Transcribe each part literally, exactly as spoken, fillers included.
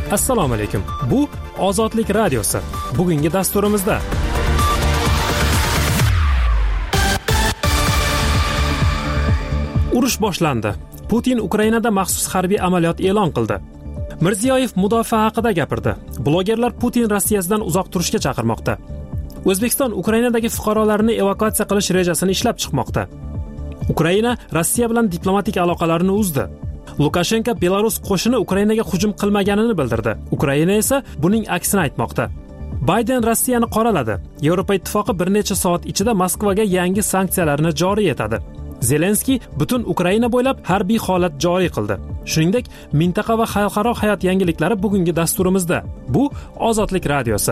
Assalomu alaykum. Bu Ozodlik radiosi. Bugungi dasturimizda urush boshlandi. Putin Ukrainada maxsus harbiy amaliyot e'lon qildi. Mirziyoyev mudofaa haqida gapirdi. Blogerlar Putin Rossiyadan uzoq turishga chaqirmoqda. O'zbekiston Ukrainadagi fuqarolarni evakuatsiya qilish rejasini ishlab chiqmoqda. Ukraina Rossiya bilan diplomatik aloqalarini uzdi. Lukashenko Belarus qo'shini Ukrainaga hujum qilmaganini bildirdi. Ukraina esa buning aksini aytmoqda. Bayden Rossiyani qoraladi. Yevropa ittifoqi bir necha soat ichida Moskvaga yangi sanksiyalarni joriy etadi. Zelenskiy butun Ukraina bo'ylab harbiy holat joriy qildi. Shuningdek, mintaqa va xalqaro hayot yangiliklari bugungi dasturimizda. Bu Ozodlik radiosi.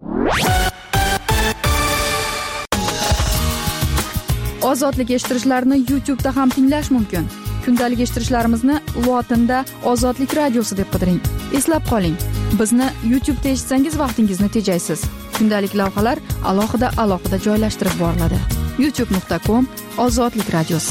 Ozodlik eshittirishlarni YouTube da ham tinglash mumkin. Kundalik eshittirishlarimizni lotinda Ozodlik radiosi deb qidiring. Eslab qoling, bizni YouTube da eshitsangiz vaqtingizni tejaysiz. Kundalik lavhalar alohida-alohida joylashtirib boriladi. youtube nuqta com Ozodlik radiosi.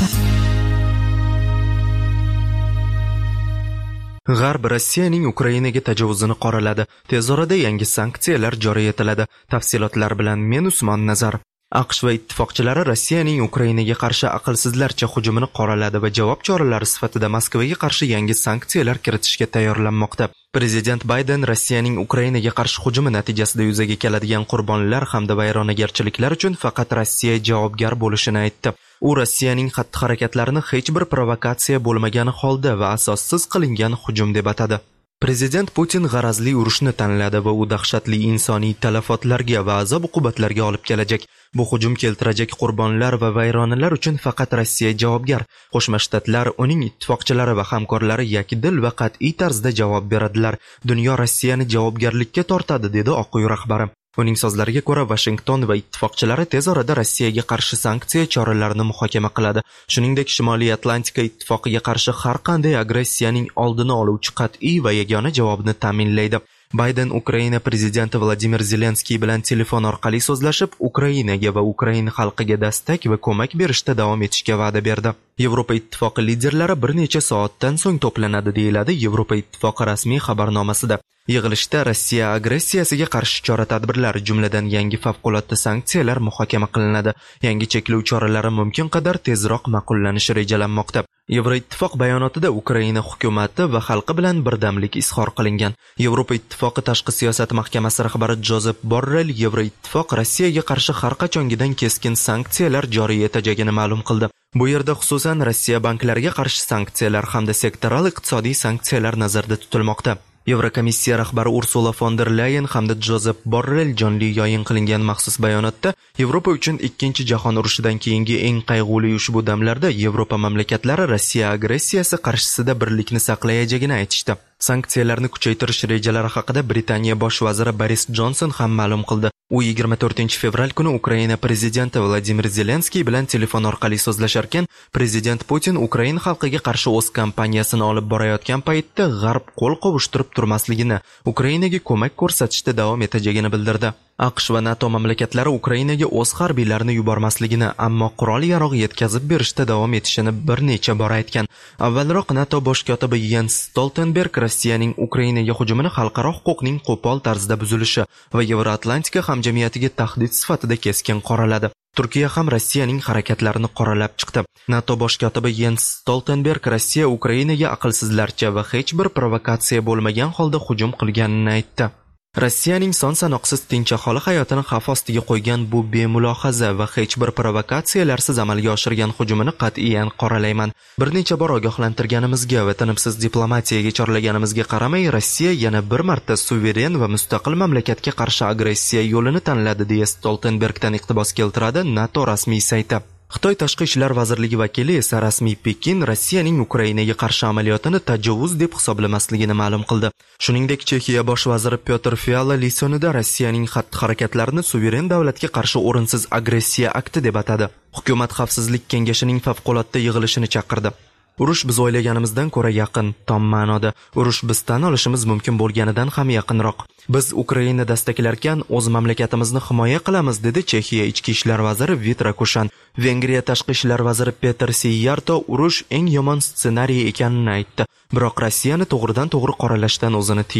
G'arb Rossiyaning Ukrainaga tajovuzini qoraladi. Tez orada yangi sanksiyalar joriy etiladi. Tafsilotlar bilan men Usmon Nazar. AQSh va ittifoqchilari Rossiyaning Ukrainaga qarshi aqlsizlarcha hujumini qoraladi va javob choralari sifatida Moskvaga qarshi yangi sanksiyalar kiritishga tayyorlanmoqda. Prezident Bayden Rossiyaning Ukrainaga qarshi hujumi natijasida yuzaga keladigan qurbonlar hamda vayronagarchiliklar uchun faqat Rossiya javobgar bo'lishini aytdi. U Rossiyaning xatti-harakatlarini hech bir provokatsiya bo'lmagani holda va asossiz qilingan hujum deb atadi. Prezident Putin g'arazli urushni tanladi va u dahshatli insoniy talafotlarga va azob-uqubatlarga olib kelajak. Bu hujum keltirajak qurbonlar va vayronalar uchun faqat Rossiya javobgar. Qo'shma Shtatlar, uning ittifoqchilari va hamkorlari yakdil va qat'iy tarzda javob beradilar. Dunyo Rossiyani javobgarlikka tortadi, dedi Oq uy rahbari. Uning so'zlariga ko'ra, Washington va ittifoqchilari tez orada Rossiyaga qarshi sanksiya choralarini muhokama qiladi. Shuningdek, Shimoliy Atlantika ittifoqiga qarshi har qanday agressiyaning oldini oluvchi qat'iy va yagona javobni ta'minlaydi. Bayden Ukraina prezidenti Vladimir Zelenskiy bilan telefon orqali so'zlashib, Ukrainaga va Ukraina xalqiga dastak va ko'mak berishda davom etishga va'da berdi. Yevropa ittifoqi liderlari bir necha soatdan so'ng to'planadi, deyiladi Yevropa ittifoqi rasmiy xabarnomasida. Yig'ilishda Rossiya agressiyasiga qarshi chora-tadbirlar, jumladan yangi favqulodda sanksiyalar muhokama qilinadi. Yangi cheklov choralari mumkin qadar tezroq ma'qullanishi rejalanmoqda. Yevroittifoq bayonotida Ukraina hukumati va xalqi bilan birdamlik izhor qilingan. Yevropa ittifoqi tashqi siyosat mahkamasi rahbari Jozef Borrell Yevroittifoq Rossiyaga qarshi har qachongidan keskin sanksiyalar joriy etajagini ma'lum qildi. Bu yerda xususan Rossiya banklariga qarshi sanksiyalar hamda sektoral iqtisodiy sanksiyalar nazarda tutilmoqda. Yevrokomissiya rahbari Ursula von der Leyen hamda Jozef Borrell jonli yo'yin qilingan maxsus bayonotda Yevropa uchun ikkinchi jahon urushidan keyingi eng qayg'uli ushbu damlarda Yevropa mamlakatlari Rossiya agressiyasi qarshisida birlikni saqlayajagini aytishdi. Sanksiyalarni kuchaytirish rejalari haqida Britaniya bosh vaziri Boris Johnson ham ma'lum qildi. U yigirma to'rtinchi fevral kuni Ukraina prezidenti Vladimir Zelenskiy bilan telefon orqali so'zlasharkan, prezident Putin Ukraina xalqiga qarshi o'z kampaniyasini olib borayotgan paytda G'arb qo'l qovushtirib turmasligini, Ukrainaga ko'mak ko'rsatishda davom etajagini bildirdi. AQSh va NATO mamlakatlari Ukrainaga o'z harbiylarini yubormasligini, ammo qurol-yarog' yetkazib berishda davom etishini bir necha bor aytgan. Avvalroq NATO bosh kotibi Jens Stoltenberg Rossiyaning Ukrainaga hujumini xalqaro huquqning qo'pol tarzda buzilishi va Yevroatlantika hamjamiyatiga tahdid sifatida keskin qoraladi. Turkiya ham Rossiyaning harakatlarini qoralab chiqdi. NATO bosh kotibi Jens Stoltenberg Rossiya Ukrainaga aqlsizlarcha va hech bir provokatsiya bo'lmagan holda hujum qilganini aytdi. Rossiyaning son sanoqsiz tinch aholi hayotini xavf ostiga qo'ygan bu bemulohaza va hech bir provokatsiyalarsiz amalga oshirgan hujumini qat'iyan qoralayman. Bir necha bor ogohlantirganimizga va tinimsiz diplomatiyaga chorlaganimizga qaramay, Rossiya yana bir marta suveren va mustaqil mamlakatga qarshi agressiya yo'lini tanladi, deya Stoltenbergdan iqtibos keltiradi NATO rasmiy sayti. Xitoy tashqi ishlar vazirligi vakili esa rasmiy Pekin Rossiyaning Ukrainaga qarshi amaliyotini tajovuz deb hisoblamasligini ma'lum qildi. Shuningdek, Chexiya bosh vaziri Pyotr Fiala Lisonida Rossiyaning xatti-harakatlarini suveren davlatga qarshi o'rinsiz agressiya akti deb atadi. Hukumat xavfsizlik kengashining favqulodda yig'ilishini chaqirdi. Urush biz o'ylaganimizdan ko'ra yaqin, tom ma'noda. Urush biz tan olishimiz mumkin bo'lganidan ham yaqinroq. Biz Ukraina dastaklarkan o'z mamlakatimizni himoya qilamiz, dedi Chexiya ichki ishlar vaziri Vitra Kushan. Vengriya tashqi ishlar vaziri Peter Siyarto urush eng yomon ssenariy ekanini aytdi. Biroq Rossiyani to'g'ridan to'g'ri qoralashdan o'zini tiydi.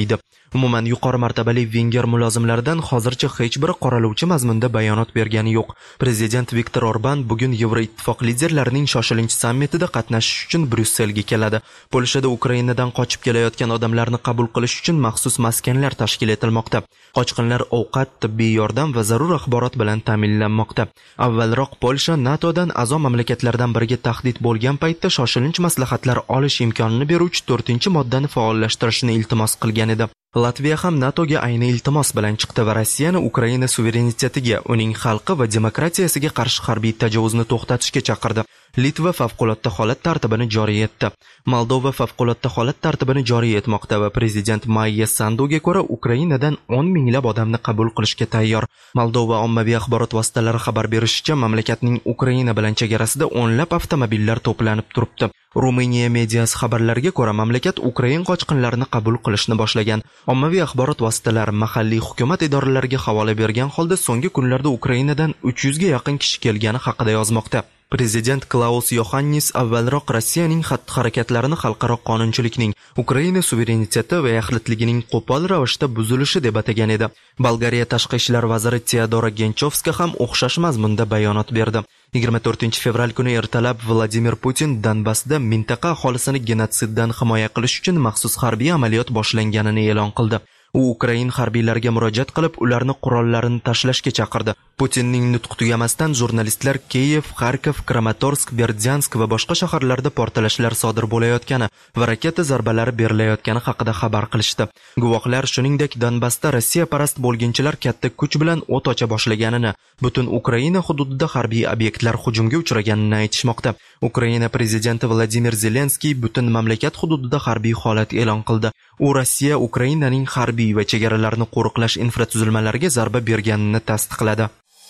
Umuman yuqori martabali Venger mulozimlaridan hozircha hech biri qoralovchi mazmunda bayonot bergani yo'q. Prezident Viktor Orban bugun Yevroittifoq liderlarining shoshilinch sammitida qatnashish uchun Bryusselga keladi. Polshada Ukrainadan qochib kelayotgan odamlarni qabul qilish uchun maxsus maskanlar tashkil etilmoqda. Qochqinlar ovqat, tibbiy yordam va zarur axborot bilan ta'minlanmoqda. Avvalroq Polsha NATOdan a'zo mamlakatlardan biriga tahdid bo'lgan paytda shoshilinch maslahatlar olish imkonini beruvchi to'rtinchi moddani faollashtirishni iltimos qilgan edi. Latviya ham NATOga ayni iltimos bilan chiqdi va Rossiyani Ukraina suverenitetiga, uning xalqi va demokratiyasiga qarshi harbiy tajovuzni to'xtatishga chaqirdi. Litva favqulodda holat tartibini joriy etdi. Moldova favqulodda holat tartibini joriy etmoqda va prezident Mayya Sanduga ko'ra Ukrainadan o'n minglab odamni qabul qilishga tayyor. Moldova ommaviy axborot vositalari xabar berishicha, mamlakatning Ukraina bilan chegarasida o'nlab avtomobillar to'planib turibdi. Ruminiya mediasi xabarlariga ko'ra, mamlakat Ukrain qochqinlarini qabul qilishni boshlagan. Ommaviy axborot vositalari mahalliy hukumat idoralariga havola bergan holda so'nggi kunlarda Ukrainadan uch yuzga yaqin kishi kelgani haqida yozmoqda. Prezident Klaus Yohannis avvalroq Rossiyaning xatti-harakatlarini xalqaro qonunchilikning, Ukraina suvereniteti va yaxlitligining qo'pol ravishda buzilishi deb atagan edi. Bolgariya tashqi ishlar vaziri Teodora Genchovska ham o'xshash mazmunda bayonot berdi. yigirma to'rtinchi fevral kuni ertalab Vladimir Putin Donbassda mintaqa aholisini genotsiddan himoya qilish uchun maxsus harbiy amaliyot boshlanganini e'lon qildi. U Ukrain harbiylariga murojaat qilib, ularni qurollarini tashlashga chaqirdi. Putinning nutqi tugamasdan jurnalistlar Kiyev, Kharkiv, Kramatorsk, Berdyansk va boshqa shaharlarda portlashlar sodir bo'layotgani va raketa zarbalari berilayotgani haqida xabar qilishdi. Guvohlar shuningdek Donbassda Rossiya parast bo'lginchilar katta kuch bilan o't ocha boshlaganini, butun Ukraina hududida harbiy obyektlar hujumga uchraganini aytishmoqda. Ukraina prezidenti Vladimir Zelenskiy butun mamlakat hududida harbiy holat e'lon qildi. U Rossiya Ukrainaning harbiy va chegaralarni qo'riqlash infratuzilmalariga zarba berganini tasdiqladi.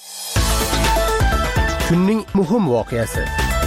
Kunning muhim voqeasi.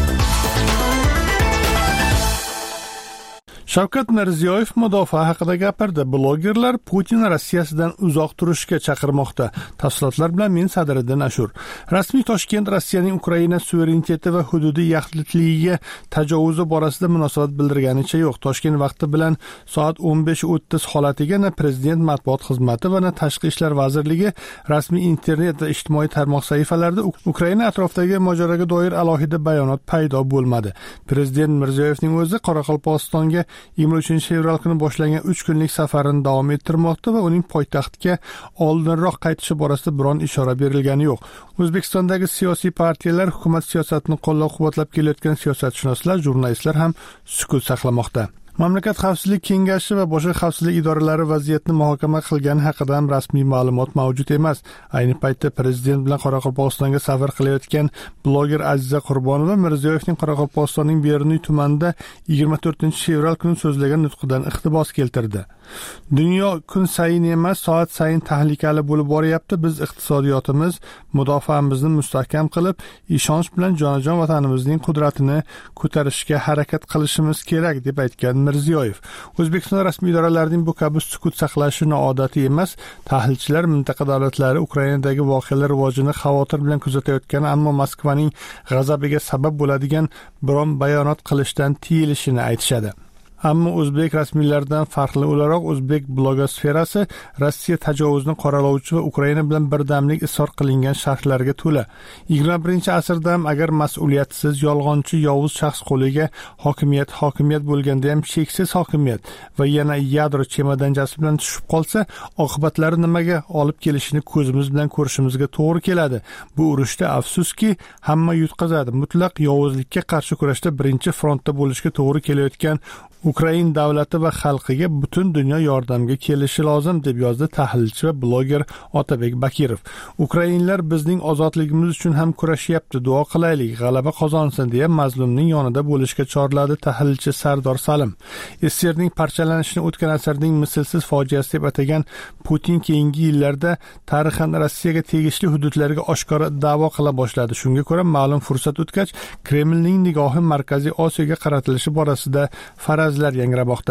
Shavkat Mirziyoyev mudofaa haqida gapirdi. Blogerlar Putin Rossiyasidan uzoq turishga chaqirmoqda. Tafsilotlar bilan men Sadriddin Ashur. Rasmiy Toshkent Rossiyaning Ukraina suvereniteti va hududiy yaxlitligiga tajovuzi borasida munosabat bildirganicha yo'q. Toshkent vaqti bilan soat o'n besh o'ttiz holatiga na prezident matbuot xizmati va na tashqi ishlar vazirligi rasmiy internet va ijtimoiy tarmoq sahifalarida Ukraina atrofidagi mojaroga doir alohida bayonot paydo bo'lmadi. Prezident Mirziyoyevning o'zi Qoraqalpog'istonga yigirma uchinchi fevral kuni boshlangan uch kunlik safarini davom ettirmoqda va uning poytaxtga oldinroq qaytishi borasida biron ishora berilgani yo'q. O'zbekistondagi siyosiy partiyalar, hukumat siyosatini qo'llab-quvvatlab kelayotgan siyosatshunoslar, jurnalistlar ham sukut saqlamoqda. Mamlakat xavfsizlik kengashi va boshqa xavfsizlik idoralari vaziyatni muhokama qilgani haqida ham rasmiy ma'lumot mavjud emas. Ayni paytda prezident bilan Qoraqalpog'istonga safar qilayotgan bloger Aziza Qurbonova Mirziyoyevning Qoraqalpog'istonning Beruniy tumanida yigirma to'rtinchi fevral kuni so'zlagan nutqidan iqtibos keltirdi. Dunyo kun sayin emas, soat sayin tahlikali bo'lib boryapti. Biz iqtisodiyotimiz, mudofaamizni mustahkam qilib, ishonch bilan jonajon vatanimizning qudratini ko'tarishga harakat qilishimiz kerak deb aytgan Mirziyoyev. O'zbekiston rasmiy idoralarining bu kabi sukut saqlashi noodatiy emas. Tahlilchilar mintaqa davlatlari Ukrainadagi voqealar rivojini xavotir bilan kuzatayotgani, ammo Moskvaning g'azabiga sabab bo'ladigan biron bayonot qilishdan tiyilishini aytishadi. Ammo o'zbek rasmiylaridan farqli o'laroq o'zbek blogosferasi Rossiya tajovuzini qoralovchi va Ukraina bilan birdamlik isor qilingan sharhlarga to'la. yigirma birinchi asrda ham agar mas'uliyatsiz, yolg'onchi, yovuz shaxs qo'liga hokimiyat hokimiyat bo'lganda ham cheksiz hokimiyat va yana yadro chemodanchasi bilan tushib qolsa, oqibatlari nimaga olib kelishini ko'zimiz bilan ko'rishimizga to'g'ri keladi. Bu urushda afsuski hamma yutqazadi. Mutlaq yovuzlikka qarshi kurashda birinchi frontda bo'lishga to'g'ri kelayotgan Ukrain davlati va xalqiga butun dunyo yordamga kelishi lozim deb yozdi tahlilchi va bloger Otabek Bakirov. Ukrainlar bizning ozodligimiz uchun ham kurashyapti, duo qilaylik, g'alaba qozonsin deya mazlumning yonida bo'lishga chorladi tahlilchi Sardor Salim. S S R ning parchalanishini o'tgan asrning mislsiz fojiasi deb atagan Putin keyingi yillarda tarixan Rossiyaga tegishli hududlarga oshkora da'vo qila boshladi. Shunga ko'ra, ma'lum fursat o'tgach, Kremlning nigohi Markaziy Osiyoga qaratilishi borasida farazlar yangramoqda.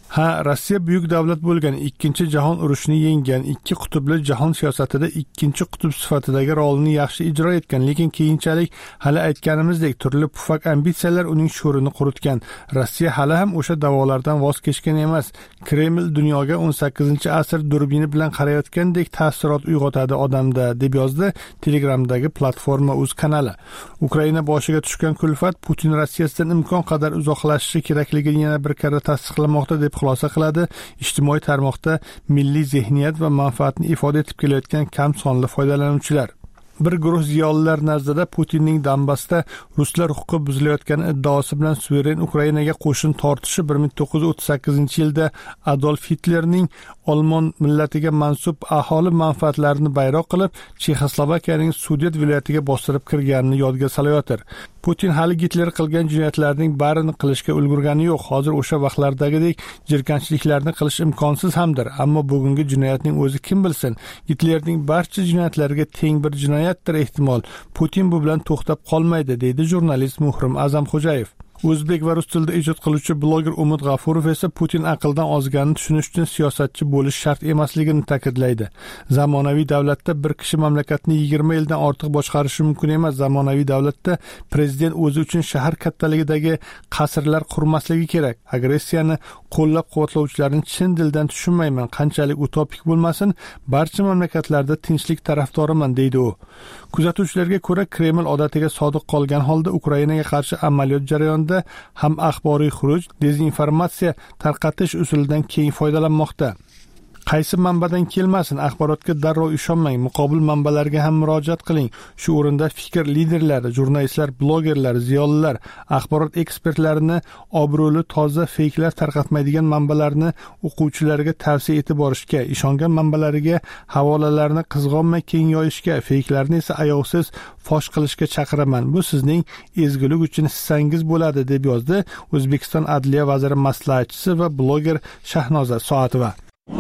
Ha, Rossiya buyuk davlat bo'lgan, ikkinchi jahon urushini yenggan, ikki qutbli jahon siyosatida ikkinchi qutb sifatidagi rolini yaxshi ijro etgan, lekin keyinchalik hali aytganimizdek turli pufak ambitsiyalar uning sho'rini quritgan. Rossiya hali ham o'sha da'volardan voz kechgan emas. Kreml dunyoga o'n sakkizinchi asr durbini bilan qarayotgandek taassurot uyg'otadi odamda, deb yozdi Telegramdagi platforma o'z kanali. Ukraina boshiga tushgan kulfat Putin Rossiyasidan imkon qadar uzoqlashishi kerakligini yana bir karra tasdiqlamoqda deb xulosa qiladi ijtimoiy tarmoqda milliy zehniyat va manfaatni ifoda etib kelayotgan kam sonli foydalanuvchilar. Bir guruh ziyolilar nazdida Putinning Donbassda ruslar huquqi buzilayotgani iddaosi bilan suveren Ukrainaga qo'shin tortishi bir ming to'qqiz yuz o'ttiz sakkizinchi yilda Adolf Hitlerning Olmon millatiga mansub aholi manfaatlarini bayroq qilib Chexoslovakiyaning Sudet viloyatiga bostirib kirganini yodga salayotir. Putin hali Gitler qilgan jinoyatlarning barini qilishga ulgurgani yo'q. Hozir o'sha vaqtlardagidek jirkanchliklarni qilish imkonsiz hamdir, ammo bugungi jinoyatning o'zi kim bilsin? Gitlerning barcha jinoyatlariga teng bir jinoyatdir ehtimol. Putin bu bilan to'xtab qolmaydi, deydi jurnalist Muhrim Azamxo'jayev. O'zbek va rus tilida ijod qiluvchi bloger Umid G'afurov esa Putin aqldan ozganini tushunish uchun siyosatchi bo'lish shart emasligini ta'kidlaydi. Zamonaviy davlatda bir kishi mamlakatni yigirma yildan ortiq boshqarishi mumkin emas. Zamonaviy davlatda prezident o'zi uchun shahar kattaligidagi qasrlar qurmasligi kerak. Agressiyani qo'llab-quvvatlovchilarni chin dildan tushunmayman. Qanchalik utopik bo'lmasin, barcha mamlakatlarda tinchlik tarafdoriman, deydi u. Kuzatuvchilarga ko'ra, Kreml odatiga sodiq qolgan holda Ukrainaga qarshi amaliyot jarayonida ham axboriy xuruj, dezinformatsiya tarqatish usulidan keng foydalanmoqda. Qaysi manbadan kelmasin, axborotga darrov ishonmang, muqobil manbalarga ham murojaat qiling. Shu o'rinda fikr liderlari, jurnalistlar, blogerlar, ziyolilar, axborot ekspertlarini obro'li toza feyklar tarqatmaydigan manbalarni o'quvchilarga tavsiya etib borishga, ishongan manbalariga havolalarni qizg'onmay keng yoyishga, feyklarni esa ayovsiz fosh qilishga chaqiraman. Bu sizning ezgulik uchun hissangiz bo'ladi, deb yozdi O'zbekiston Adliya vaziri maslahatchisi va bloger Shahnoza Soatova.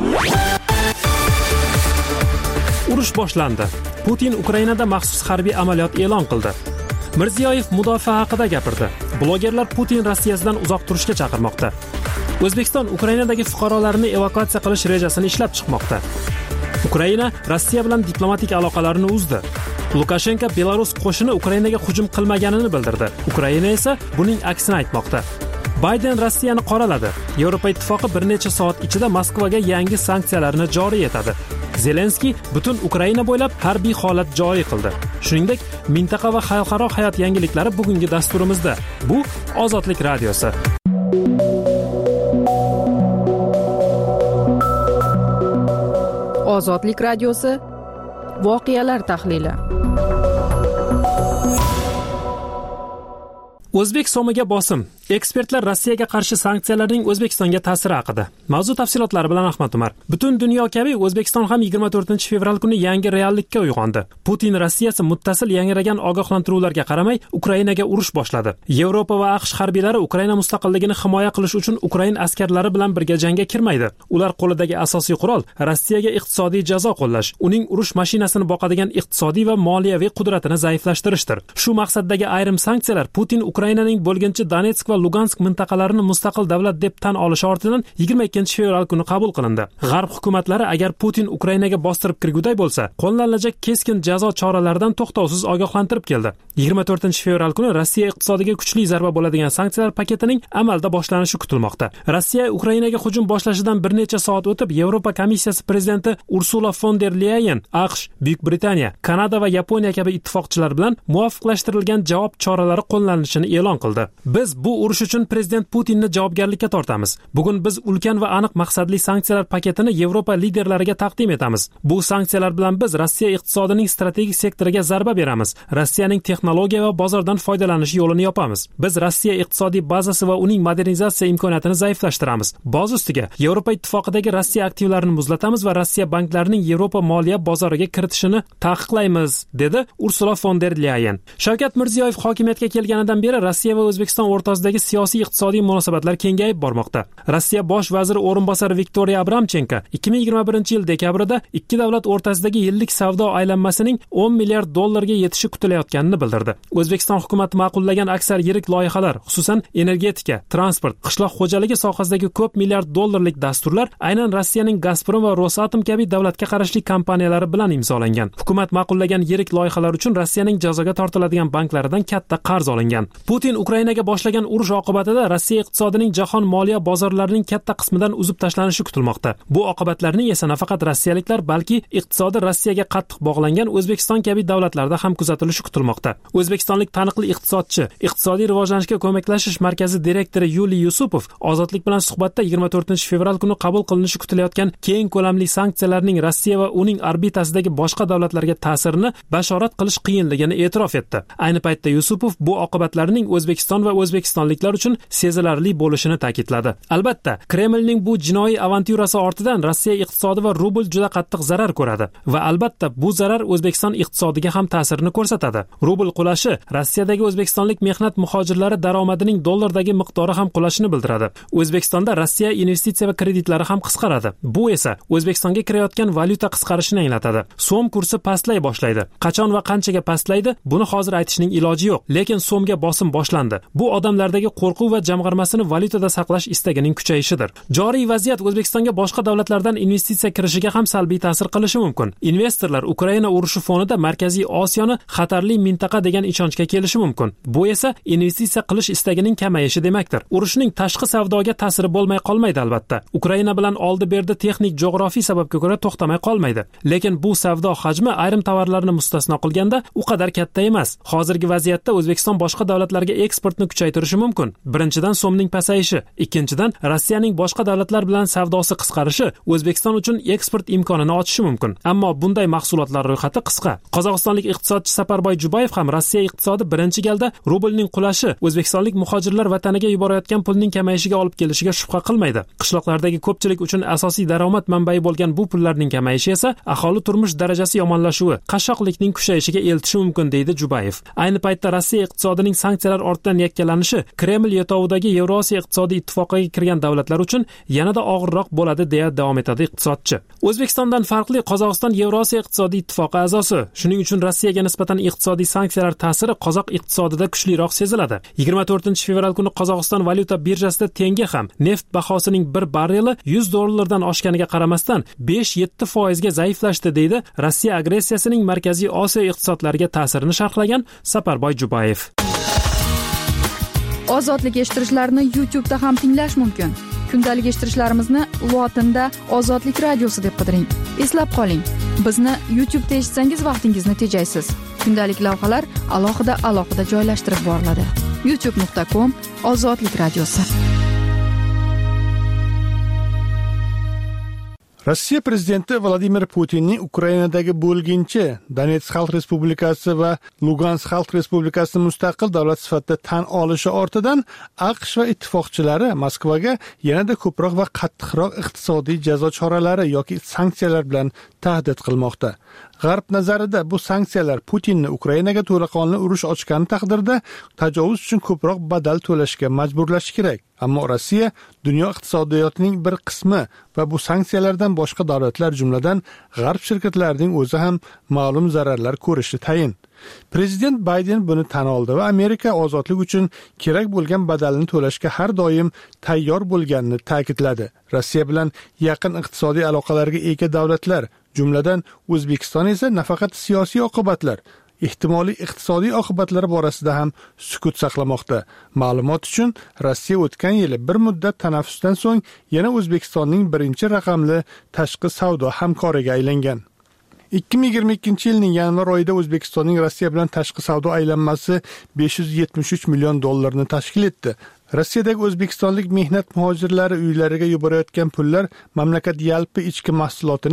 Urush boshlandi. Putin Ukrainada maxsus harbiy amaliyot e'lon qildi. Mirziyoyev mudofaa haqida gapirdi. Blogerlar Putin Rossiyasidan uzoq turishga chaqirmoqda. O'zbekiston Ukrainadagi fuqarolarini evakuatsiya qilish rejasini ishlab chiqmoqda. Ukraina Rossiya bilan diplomatik aloqalarini uzdi. Lukashenko Belarus qo'shini Ukrainaga hujum qilmaganini bildirdi. Ukraina esa buning aksini aytmoqda. Bayden Rossiyani qoraladi. Yevropa ittifoqi bir necha soat ichida Moskvaga yangi sanksiyalarni joriy etadi. Zelenskiy butun Ukraina bo'ylab harbiy holat joriy qildi. Shuningdek, mintaqa va xalqaro hayot yangiliklari bugungi dasturimizda. Bu Ozodlik radiosi. Ozodlik radiosi voqealar tahlili. O'zbek so'miga bosim. Ekspertlar Rossiyaga qarshi sanksiyalarning O'zbekistonga ta'siri haqida. Mavzu tafsilotlari bilan Ahmad Umar. Butun dunyo kabi O'zbekiston ham yigirma to'rtinchi fevral kuni yangi reallikka uyg'ondi. Putin Rossiyasi muttasil yangragan ogohlantiruvlarga qaramay Ukrainaga urush boshladi. Yevropa va AQSh harbiylari Ukraina mustaqilligini himoya qilish uchun Ukrain askarlari bilan birga jangga kirmaydi. Ular qo'lidagi asosiy qurol Rossiyaga iqtisodiy jazo qo'llash, uning urush mashinasini boqadigan iqtisodiy va moliyaviy qudratini zaiflashtirishdir. Shu maqsaddagi ayrim sanksiyalar Putin Ukrainaning bo'lginchi Donetsk va Lugansk mintaqalarini mustaqil davlat deb tan olishi ortidan yigirma ikkinchi fevral kuni qabul qilindi. G'arb hukumatlari agar Putin Ukrainaga bostirib kirguday bo'lsa, qo'llanilajak keskin jazo choralaridan to'xtovsiz ogohlantirib keldi. yigirma to'rtinchi fevral kuni Rossiya iqtisodiga kuchli zarba bo'ladigan sanksiyalar paketining amalda boshlanishi kutilmoqda. Rossiya Ukrainaga hujum boshlashidan bir necha soat o'tib, Yevropa komissiyasi prezidenti Ursula von der Leyen, AQSh, Buyuk Britaniya, Kanada va Yaponiya kabi ittifoqchilar bilan muvofiqlashtirilgan javob choralari qo'llanilishini e'lon qildi. Biz bu urush uchun prezident Putinni javobgarlikka tortamiz. Bugun biz ulkan va aniq maqsadli sanksiyalar paketini Yevropa liderlariga taqdim etamiz. Bu sanksiyalar bilan biz Rossiya iqtisodining strategik sektoriga zarba beramiz. Rossiyaning texnologiya va bozordan foydalanish yo'lini yopamiz. Biz Rossiya iqtisodiy bazasi va uning modernizatsiya imkoniyatini zaiflashtiramiz. Boz ustiga Yevropa ittifoqidagi Rossiya aktivlarini muzlatamiz va Rossiya banklarining Yevropa moliya bozoriga kiritishini taqiqlaymiz, dedi Ursula von der Leyen. Shavkat Mirziyoyev hokimiyatga kelganidan beri Rossiya va O'zbekiston o'rtasidagi o'rtasidagi siyosiy iqtisodiy munosabatlar kengayib bormoqda. Rossiya bosh vaziri o'rinbosari Viktoriya Abramchenko ikki ming yigirma birinchi yil dekabrida ikki davlat o'rtasidagi yillik savdo aylanmasining o'n milliard dollarga yetishi kutilayotganini bildirdi. O'zbekiston hukumati ma'qullagan aksar yirik loyihalar, xususan energetika, transport, qishloq xo'jaligi sohasidagi ko'p milliard dollarlik dasturlar aynan Rossiyaning Gazprom va Rosatom kabi davlatga qarashli kompaniyalari bilan imzolangan. Hukumat ma'qullagan yirik loyihalar uchun Rossiyaning jazoga tortiladigan banklaridan katta qarz olingan. Putin Ukrainaga boshlagan urush oqibatida Rossiya iqtisodining jahon moliya bozorlarining katta qismidan uzib tashlanishi kutilmoqda. Bu oqibatlarning esa nafaqat rossiyaliklar, balki iqtisodi Rossiyaga qattiq bog'langan O'zbekiston kabi davlatlarda ham kuzatilishi kutilmoqda. O'zbekistonlik taniqli iqtisodchi, iqtisodiy rivojlanishga ko'maklashish markazi direktori Yuliy Yusupov Ozodlik bilan suhbatda yigirma to'rtinchi fevral kuni qabul qilinishi kutilayotgan keng ko'lamli sanksiyalarning Rossiya va uning orbitasidagi boshqa davlatlarga ta'sirini bashorat qilish qiyinligini e'tirof etdi. Ayni paytda Yusupov bu oqibatlarning O'zbekiston va o'zbekistonliklar uchun sezilarli bo'lishini ta'kidladi. Albatta, Kremlning bu jinoiy avantyurasi ortidan Rossiya iqtisodi va rubl juda qattiq zarar ko'radi va albatta bu zarar O'zbekiston iqtisodiga ham ta'sirini ko'rsatadi. Rubl qulashi Rossiyadagi o'zbekistonlik mehnat muhojirlari daromadining dollardagi miqdori ham qulashini bildiradi. O'zbekistonda Rossiya investitsiya va kreditlari ham qisqaradi. Bu esa O'zbekistonga kirayotgan valyuta qisqarishini anglatadi. So'm kursi pastlay boshlaydi. Qachon va qanchaga pastlaydi, buni hozir aytishning iloji yo'q. Lekin so'mga bosim boshlandi. Bu odamlardagi qo'rquv va jamg'armasini valyutada saqlash istagining kuchayishidir. Joriy vaziyat O'zbekistonga boshqa davlatlardan investitsiya kirishiga ham salbiy ta'sir qilishi mumkin. Investorlar Ukraina urushi fonida Markaziy Osiyoni xatarli mintaqa degan ishonchga kelishi mumkin. Bu esa investitsiya qilish istagining kamayishi demakdir. Urushning tashqi savdoga ta'siri bo'lmay qolmaydi albatta. Ukraina bilan oldi-berdi texnik jo'g'rofiy sababga ko'ra to'xtamay qolmaydi. Lekin bu savdo hajmi ayrim tovarlarni mustasno qilganda u qadar katta emas. Hozirgi vaziyatda O'zbekiston boshqa davlatlarga eksportni kuchaytirishi mumkin. Birinchidan so'mning pasayishi, ikkinchidan Rossiyaning boshqa davlatlar bilan savdosi qisqarishi O'zbekiston uchun eksport imkonini ochishi mumkin. Ammo bunday mahsulotlar ro'yxati qisqa. Qozog'istonlik iqtisodchi Saparboy Jubayev ham Rossiya iqtisodi birinchi galda rublning qulashi O'zbekistonlik muhojirlar vataniga yuborayotgan pulning kamayishiga olib kelishiga shubha qilmaydi. Qishloqlardagi ko'pchilik uchun asosiy daromad manbai bo'lgan bu pullarning kamayishi esa aholi turmush darajasi yomonlashuvi, qashshoqlikning kuchayishiga eltishi mumkin, deydi Jubayev. Ayni paytda Rossiya iqtisodining sanksiyalar ortidan yakkalanishi Kreml yetovidagi Yevrosiyo iqtisodiy ittifoqiga kirgan davlatlar uchun yanada og'irroq bo'ladi, deya davom etadi iqtisodchi. O'zbekistondan farqli Qozog'iston Yevrosiyo iqtisodiy ittifoqi a'zosi. Shuning uchun Rossiyaga nisbatan iqtisodiy sanksiyalar ta'siri qozoq iqtisodida kuchliroq seziladi. yigirma to'rtinchi fevral kuni Qozog'iston valyuta birjasida tengi ham neft bahosining bir barreli yuz dollardan oshganiga qaramasdan besh yetti foizga zaiflashdi, deydi Rossiya agressiyasining Markaziy Osiyo iqtisodlariga ta'sirini sharhlagan Saparboy Jubayev. Ozodlik eshittirishlarni YouTube'da ham tinglash mumkin. Kundalik eshittirishlarimizni lotinda Ozodlik radiosi deb qidiring. Eslab qoling, bizni YouTube'da eshitsangiz vaqtingizni tejaysiz. Kundalik lavhalar alohida alohida joylashtirib boriladi. youtube nuqta com Ozodlik radiosi. Rossiya prezidenti Vladimir Putinning Ukrainadagi bo'lginchi Donetsk Xalq Respublikasi va Lugansk Xalq Respublikasini mustaqil davlat sifatida tan olishi ortidan AQSh va ittifoqchilari Moskvaga yanada ko'proq va qattiqroq iqtisodiy jazo choralari yoki sanksiyalar bilan tahdid qilmoqda. G'arb nazarida bu sanksiyalar Putinni Ukrainaga to'laqonli urush ochgani taqdirda tajovuz uchun ko'proq badal to'lashga majburlashi kerak. Ammo Rossiya dunyo iqtisodiyotining bir qismi va bu sanksiyalardan boshqa davlatlar, jumladan g'arb shirkatlarining o'zi ham ma'lum zararlar ko'rishi tayin. Prezident Bayden buni tan oldi va Amerika ozodlik uchun kerak bo'lgan badalni to'lashga har doim tayyor bo'lganini ta'kidladi. Rossiya bilan yaqin iqtisodiy aloqalarga ega davlatlar, jumladan O'zbekiston esa nafaqat siyosiy oqibatlar, ehtimoliy iqtisodiy oqibatlari borasida ham sukut saqlamoqda. Ma'lumot uchun, Rossiya o'tgan yili bir muddat tanaffusdan so'ng yana O'zbekistonning birinchi raqamli tashqi savdo hamkoriga aylangan. ikki ming yigirma ikkinchi yilning yanvar oyida O'zbekistonning Rossiya bilan tashqi savdo aylanmasi besh yuz yetmish uch million dollarni tashkil etdi. Rossiyadagi o'zbekistonlik mehnat muhojirlari uylariga yuborayotgan pullar mamlakat yalpi ichki mahsulotining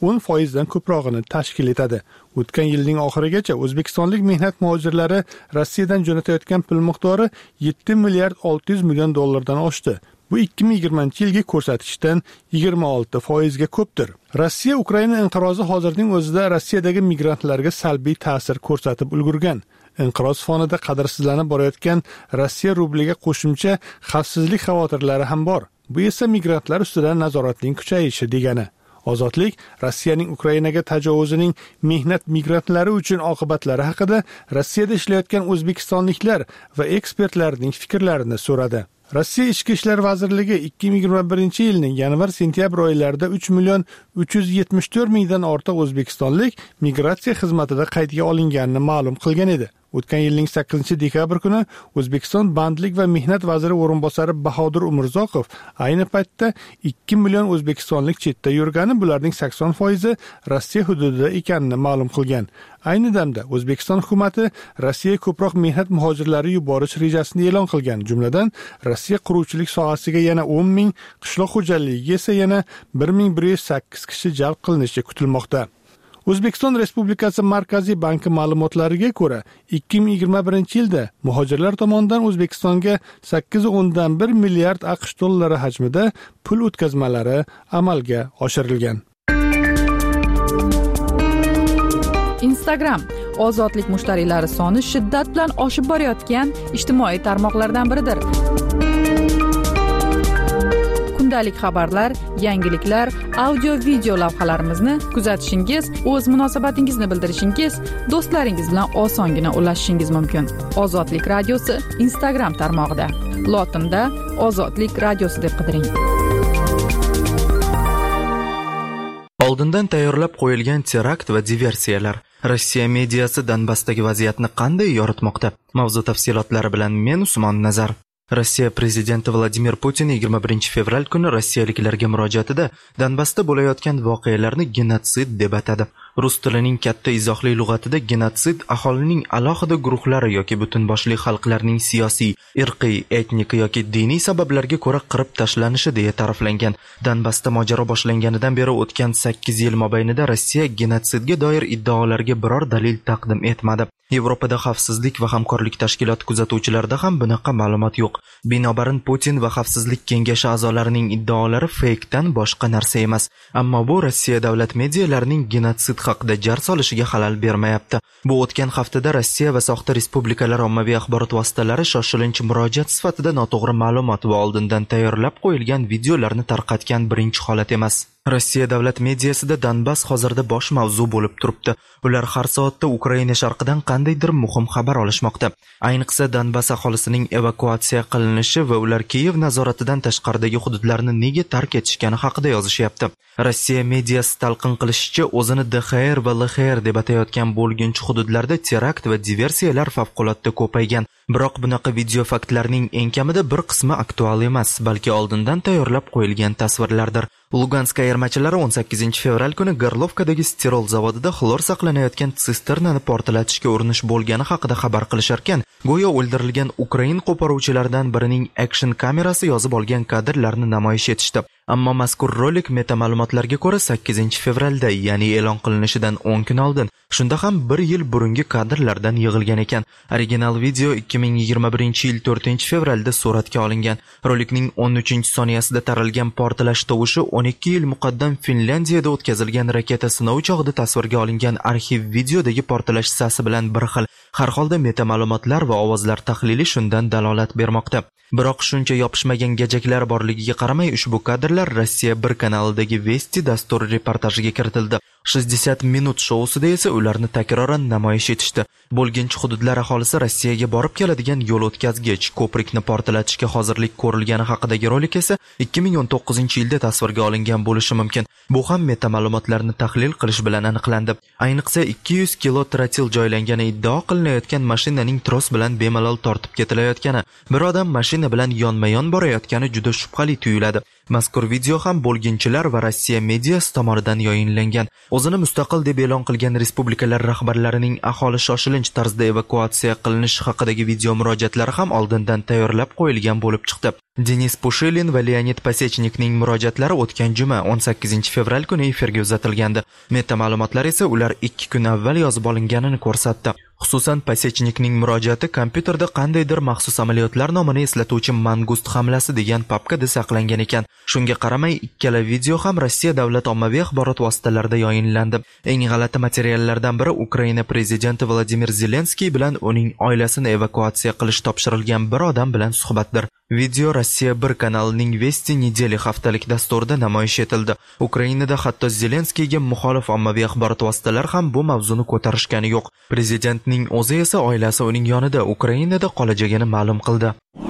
o'n foiz dan ko'prog'ini tashkil etadi. O'tgan yilning oxirigacha O'zbekistonlik mehnat muhojirlari Rossiyadan jo'natayotgan pul miqdori yetti milliard olti yuz million dollardan oshdi. Bu ikki ming yigirmanchi yilgi ko'rsatkichdan yigirma olti foizga ko'pdir. Rossiya Ukraina inqirozi hozirning o'zida Rossiyadagi migrantlarga salbiy ta'sir ko'rsatib ulgurgan. Inqiroz fonida qadrsizlanib borayotgan Rossiya rubliga qo'shimcha xavfsizlik xavotirlari ham bor. Bu esa migrantlar ustidan nazoratning kuchayishi degani. Ozodlik Rossiyaning Ukrainaga tajovuzining mehnat migrantlari uchun oqibatlari haqida Rossiyada ishlayotgan o'zbekistonliklar va ekspertlarning fikrlarini so'radi. Rossiya Ichki ishlar vazirligi ikki ming yigirma birinchi yilning yanvar-sentyabr oylarida uch million uch yuz yetmish to'rt mingdan ortiq o'zbekistonlik migratsiya xizmatida qaydga olinganini ma'lum qilgan edi. O'tgan yilning sakkizinchi dekabr kuni O'zbekiston bandlik va mehnat vaziri o'rinbosari Bahodir Umurzoqov ayni paytda ikki million o'zbekistonlik chetda yurgani, bularning sakson foizi Rossiya hududida ekanini ma'lum qilgan. Ayni damda O'zbekiston hukumatı Rossiyaga ko'proq mehnat muhojirlari yuborish rejasini e'lon qilgan. Jumladan, Rossiya quruvchilik sohasiga yana o'n ming, qishloq xo'jaligiga esa yana bir ming bir yuz sakkiz kishi jalb qilinishi kutilmoqda. O'zbekiston Respublikasi Markaziy banki ma'lumotlariga ko'ra, ikki ming yigirma birinchi yilda muhojirlar tomonidan O'zbekistonga sakkiz o'ndan bir milliard AQSh dollari hajmida pul o'tkazmalari amalga oshirilgan. Instagram ozodlik mushtariylari soni shiddat bilan oshib borayotgan ijtimoiy tarmoqlardan biridir. Kundalik xabarlar, yangiliklar, audio-video lavhalarimizni kuzatishingiz, o'z munosabatingizni bildirishingiz, do'stlaringiz bilan osongina ulashishingiz mumkin. Ozodlik radiosi Instagram tarmog'ida. Lotinda Ozodlik radiosi deb qidiring. Oldindan tayyorlab qo'yilgan terakt va diversiyalar. Rossiya mediasi Donbassdagi vaziyatni qanday yoritmoqda? Mavzu tafsilotlari bilan men Usmon Nazar. Rossiya prezidenti Vladimir Putin yigirma birinchi fevral kuni rossiyaliklarga murojaatida Donbassda bo'layotgan voqealarni genotsid deb atadi. Rus tilining katta izohli lug'atida genotsid aholining alohida guruhlari yoki butun boshli xalqlarning siyosiy, irqiy, etnik yoki diniy sabablarga ko'ra qirib tashlanishi deya ta'riflangan. Donbassda mojaro boshlanganidan beri o'tgan sakkiz yil mobaynida Rossiya genotsidga doir iddaolarga biror dalil taqdim etmadi. Yevropada xavfsizlik va hamkorlik tashkiloti kuzatuvchilarida ham bunaqa ma'lumot yo'q. Binobarin Putin va xavfsizlik kengashi a'zolarining iddaolari fakedan boshqa narsa emas. Ammo bu Rossiya davlat medialarining genotsid haqida jar solishiga xalal bermayapti. Bu o'tgan haftada Rossiya va soxta respublikalar ommaviy axborot vositalari shoshilinch murojaat sifatida noto'g'ri ma'lumot va oldindan tayyorlab qo'yilgan videolarni tarqatgan birinchi holat emas. Rossiya davlat mediasida Donbass hozirda bosh mavzu bo'lib turibdi. Ular har soatda Ukraina sharqidan qandaydir muhim xabar olishmoqda. Ayniqsa Donbass aholisining evakuatsiya qilinishi va ular Kiyev nazoratidan tashqaridagi hududlarni nega tark etishgani haqida yozishyapti. Rossiya mediasi talqin qilishicha, o'zini D X R va L X R deb atayotgan bo'lginchi hududlarda terakt va diversiyalar favqulodda ko'paygan. Biroq bunaqa video faktlarning eng kamida bir qismi aktual emas, balki oldindan tayyorlab qo'yilgan tasvirlardir. Lugansk ayirmachilari o'n sakkizinchi fevral kuni Gorlovkadagi stirol zavodida xlor saqlanayotgan sisternani portlatishga urinish bo'lgani haqida xabar qilisharkan, go'yo o'ldirilgan Ukrain qo'poruvchilaridan birining action kamerasi yozib olgan kadrlarni namoyish etishdi. Ammo mazkur rolik meta ma'lumotlarga ko'ra sakkizinchi fevralda, ya'ni e'lon qilinishidan o'n kun oldin, shunda ham bir yil burungi kadrlardan yig'ilgan ekan. Original video ikki ming yigirma birinchi yil to'rtinchi fevralda suratga olingan. Rolikning o'n uchinchi soniyasida taralgan portlash tovushi o'n ikki yil muqaddam Finlyandiyada o'tkazilgan raketa sinovi chog'ida tasvirga olingan arxiv videodagi portlash sasi bilan bir xil. Har holda meta ma'lumotlar va ovozlar tahlili shundan dalolat bermoqda. Biroq shuncha yopishmagan gajaklar borligiga qaramay, ushbu kadrlar Rossiya bir kanalidagi Vesti dasturi reportajiga kiritildi. шестьдесят minut shousida esa ularni takroran namoyish etishdi. Bo'lginchi hududlar aholisi Rossiyaga borib keladigan yo'l o'tkazgich ko'prikni portlatishga hozirlik ko'rilgani haqidagi rolik esa ikki ming o'n to'qqizinchi yilda tasvirga olingan bo'lishi mumkin. Bu ham meta ma'lumotlarni tahlil qilish bilan aniqlandi. Ayniqsa ikki yuz kilo trotil joylangani iddao qilinayotgan mashinaning tros bilan bemalol tortib ketilayotgani, bir odam mashina bilan yonma-yon borayotgani juda shubhali tuyuladi. Mazkur video ham bo'lginchilar va Rossiya mediasi tomonidan yoyinlangan. O'zini mustaqil deb e'lon qilgan respublikalar rahbarlarining aholi shoshilinch tarzda evakuatsiya qilinishi haqidagi video murojaatlari ham oldindan tayyorlab qo'yilgan bo'lib chiqdi. Denis Pushilin va Leonid Pasechnikning murojaatlari o'tgan juma o'n sakkizinchi fevral kuni efirga uzatilgandi. Meta ma'lumotlar esa ular ikki kun avval yozib olinganini ko'rsatdi. Xususan, Pasechnikning murojaati kompyuterda qandaydir maxsus amaliyotlar nomini eslatuvchi Mangust hamlasi degan papkada saqlangan ekan. Shunga qaramay, ikkala video ham Rossiya davlat ommaviy axborot vositalarida yoyinlandi. Eng g'alati materiallardan biri Ukraina prezidenti Vladimir Zelenskiy bilan uning oilasini evakuatsiya qilish topshirilgan bir odam bilan suhbatdir. Video Rossiya bir kanalining Vesti Nedeli haftalik dasturida namoyish etildi. Ukrainada hatto Zelenskiyga muxolif ommaviy axborot vositalari ham bu mavzuni ko'tarishgani yo'q. Prezidentning o'zi esa oilasi uning yonida Ukrainada qolajagini ma'lum qildi.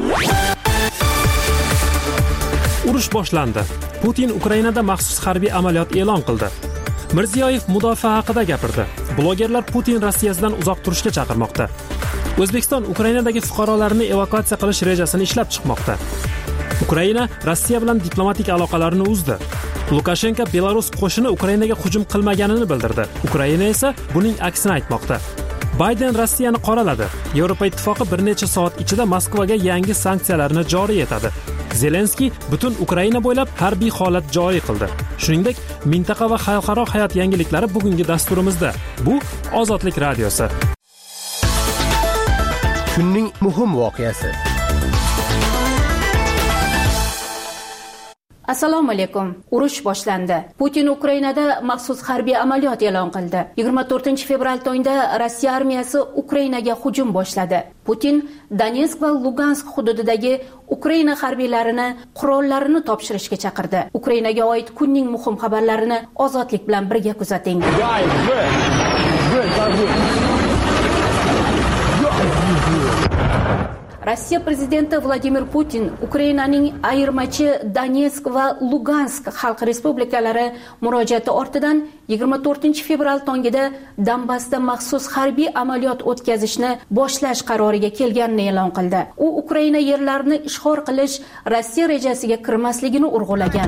Urush boshlandi. Putin Ukrainada maxsus harbiy amaliyot e'lon qildi. Mirziyoyev mudofaa haqida gapirdi. Blogerlar Putin Rossiyasidan uzoq turishga chaqirmoqda. O'zbekiston Ukrainadagi fuqarolarini evakuatsiya qilish rejasini ishlab chiqmoqda. Ukraina Rossiya bilan diplomatik aloqalarini uzdi. Lukashenko Belarus qo'shini Ukrainaga hujum qilmaganini bildirdi. Ukraina esa buning aksini aytmoqda. Bayden Rossiyani qoraladi. Yevropa ittifoqi bir necha soat ichida Moskvaga yangi sanksiyalarni joriy etadi. Zelenskiy butun Ukraina bo'ylab harbiy holat joriy qildi. Shuningdek, mintaqa va xalqaro hayot yangiliklari bugungi dasturimizda. Bu Ozodlik radiosi. Kunning muhim voqeasi. Assalomu alaykum. Urush boshlandi. Putin Ukrainada maxsus harbiy amaliyot e'lon qildi. yigirma to'rtinchi fevral tongda Rossiya armiyasi Ukrainaga hujum boshladi. Putin Donetsk va Lugansk hududidagi Ukraina harbiylarini qurollarini topshirishga chaqirdi. Ukrainaga oid kunning muhim xabarlarini Ozodlik bilan birga kuzating. Rossiya prezidenti Vladimir Putin Ukrainaning ayirmachi Donetsk va Lugansk xalq respublikalari murojaati ortidan yigirma to'rtinchi fevral tongida Donbassda maxsus harbiy amaliyot o'tkazishni boshlash qaroriga kelganini e'lon qildi. U Ukraina yerlarini ishg'ol qilish Rossiya rejasiga kirmasligini urg'ulagan.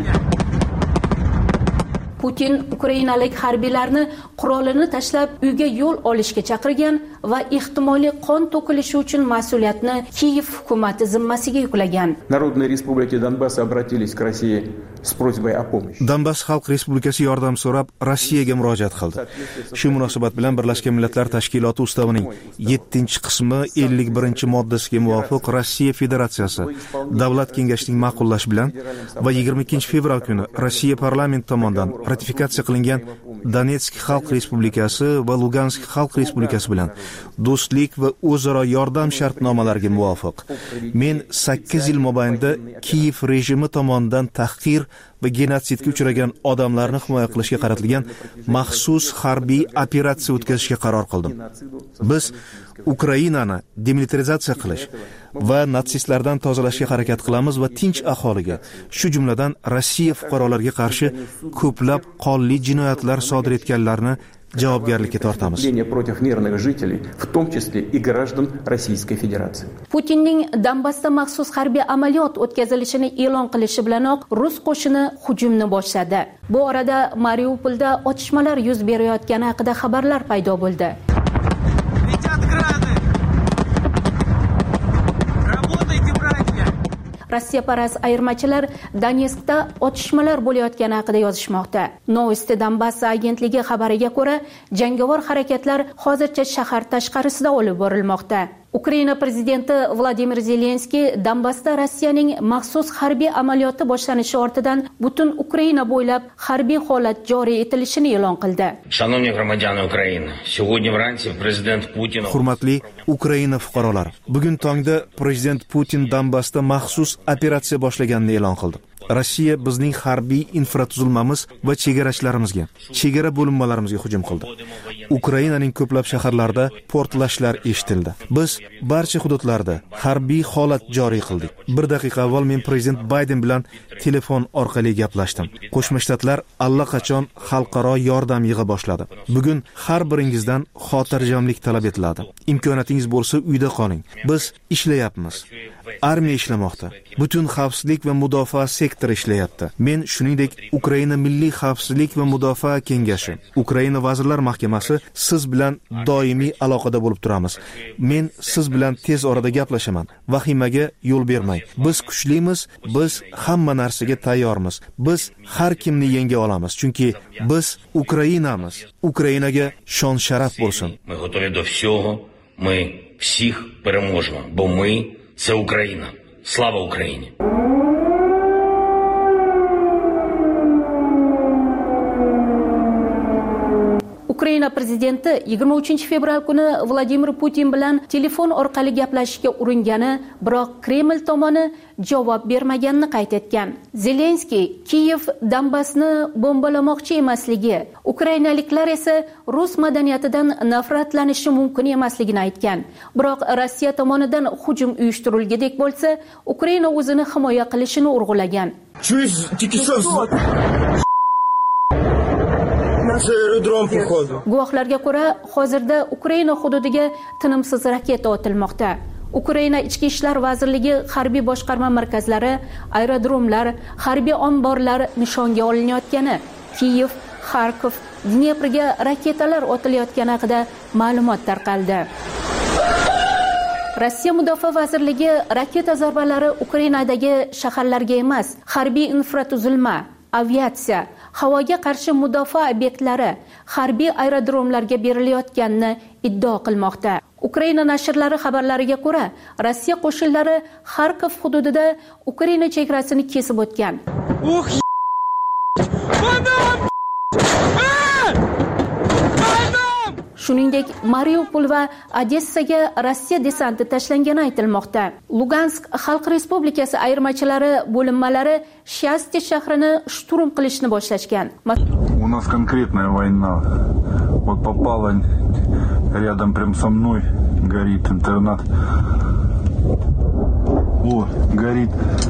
Putin ukrainalik harbiylarni qurolini tashlab uyga yo'l olishga chaqirgan va ehtimoliy qon to'kilishi uchun mas'uliyatni Kiyev hukumati zimmasiga yuklagan. Народные республики Донбасса обратились к России с просьбой о помощи. Donbass xalq respublikasi yordam so'rab Rossiyaga murojaat qildi. Shu munosabat bilan Birlashgan Millatlar Tashkiloti ustavining yettinchi qismi ellik birinchi moddasiga muvofiq Rossiya Federatsiyasi Davlat Kengashining ma'qullashi bilan va yigirma ikkinchi fevral kuni Rossiya parlamenti tomonidan ratifikatsiya qilingan Donetsk xalq respublikasi va Lugansk xalq respublikasi bilan do'stlik va o'zaro yordam shartnomalariga muvofiq men sakkiz yil mobaynida Kiyev rejimi tomonidan tahqir va genotsidga uchragan odamlarni himoya qilishga qaratilgan maxsus harbiy operatsiya o'tkazishga qaror qildim. Biz Ukrainani demilitarizatsiya qilish va natsistlardan tozalashga harakat qilamiz va tinch aholiga, shu jumladan Rossiya fuqarolariga qarshi ko'plab qonli jinoyatlar sodir etganlarni javobgarlikka tortamiz. Putinning Donbassda maxsus harbiy amaliyot o'tkazilishini e'lon qilishi bilanoq rus qo'shini hujumni boshladi. Bu orada Mariupolda otishmalar yuz berayotgani haqida xabarlar paydo bo'ldi. Rossiyaparast ayirmachilar Donetskda otishmalar bo'layotgani haqida yozishmoqda. Novosti Donbass agentligi xabariga ko'ra, jangovar harakatlar hozircha shahar tashqarisida olib borilmoqda. Ukraina prezidenti Vladimir Zelenskiy Donbassda Rossiyaning maxsus harbiy amaliyoti boshlanishi ortidan butun Ukraina bo'ylab harbiy holat joriy etilishini e'lon qildi. Hurmatli Ukraina fuqarolari, bugun tongda prezident Putin Donbassda maxsus operatsiya boshlaganini e'lon qildi. Rossiya bizning harbiy infratuzilmamiz va chegarachilarimizga, chegara bo'linmalarimizga hujum qildi. Ukrainaning ko'plab shaharlarida portlashlar eshitildi. Biz barcha hududlarda harbiy holat joriy qildik. Bir daqiqa avval men prezident Bayden bilan telefon orqali gaplashdim. Qo'shma Shtatlar allaqachon xalqaro yordam yig'a boshladi. Bugun har biringizdan xotirjamlik talab etiladi. Imkoniyatingiz bo'lsa uyda qoling. Biz ishlayapmiz. Armiya ishlamoqda. butun xavfsizlik va mudofaa sektori ishlayapti. Men shuningdek Ukraina Milliy xavfsizlik va mudofaa kengashi, Ukraina vazirlar mahkamasi siz bilan doimiy aloqada bo'lib turamiz. Men siz bilan tez orada gaplashaman. Vahimaga yo'l bermang. Biz kuchlimiz, biz hamma narsaga tayyormiz. Biz har kimni yenga olamiz, chunki biz Ukrainamiz. Ukrainaga shon sharaf bo'lsin. Ми готові до всього. Ми всіх переможемо, бо ми це Україна. Слава Україні! Ukraina prezidenti yigirma uchinchi fevral kuni Vladimir Putin bilan telefon orqali gaplashishga uringani, biroq Kreml tomoni javob bermaganini qayd etgan. Zelenskiy Kiyev Donbassni bombalamoqchi emasligi, ukrainaliklar esa rus madaniyatidan nafratlanishi mumkin emasligini aytgan. Biroq Rossiya tomonidan hujum uyushtirilgandek bo'lsa, Ukraina o'zini himoya qilishini urg'ulagan. Guvohlarga ko'ra, hozirda Ukraina hududiga tinimsiz raketa otilmoqda. Ukraina Ichki ishlar vazirligi harbiy boshqarma markazlari, aerodromlar, harbiy omborlar nishonga olinayotgani, Kiyev, Kharkov, Dneprga raketalar otilayotgani haqida ma'lumot tarqaldi. Rossiya Mudofaa vazirligi raketa zarbalari Ukrainadagi shaharlarga emas, harbiy infratuzilma, aviatsiya, havoga qarshi mudofaa obyektlari, harbiy aerodromlarga berilayotganini iddao qilmoqda. Ukraina nashrlari xabarlariga ko'ra, Rossiya qo'shinlari Kharkov hududida Ukraina chegarasini kesib o'tgan. Shuningdek, Mariupol va Odessaga Rossiya desanti tashlangani aytilmoqda. Lugansk Xalq Respublikasi ayirmachilari bo'linmalari Shasti shahrini shturm qilishni boshlashgan. У нас конкретная война. Вот попала рядом прям со мной, горит интернат. О, горит.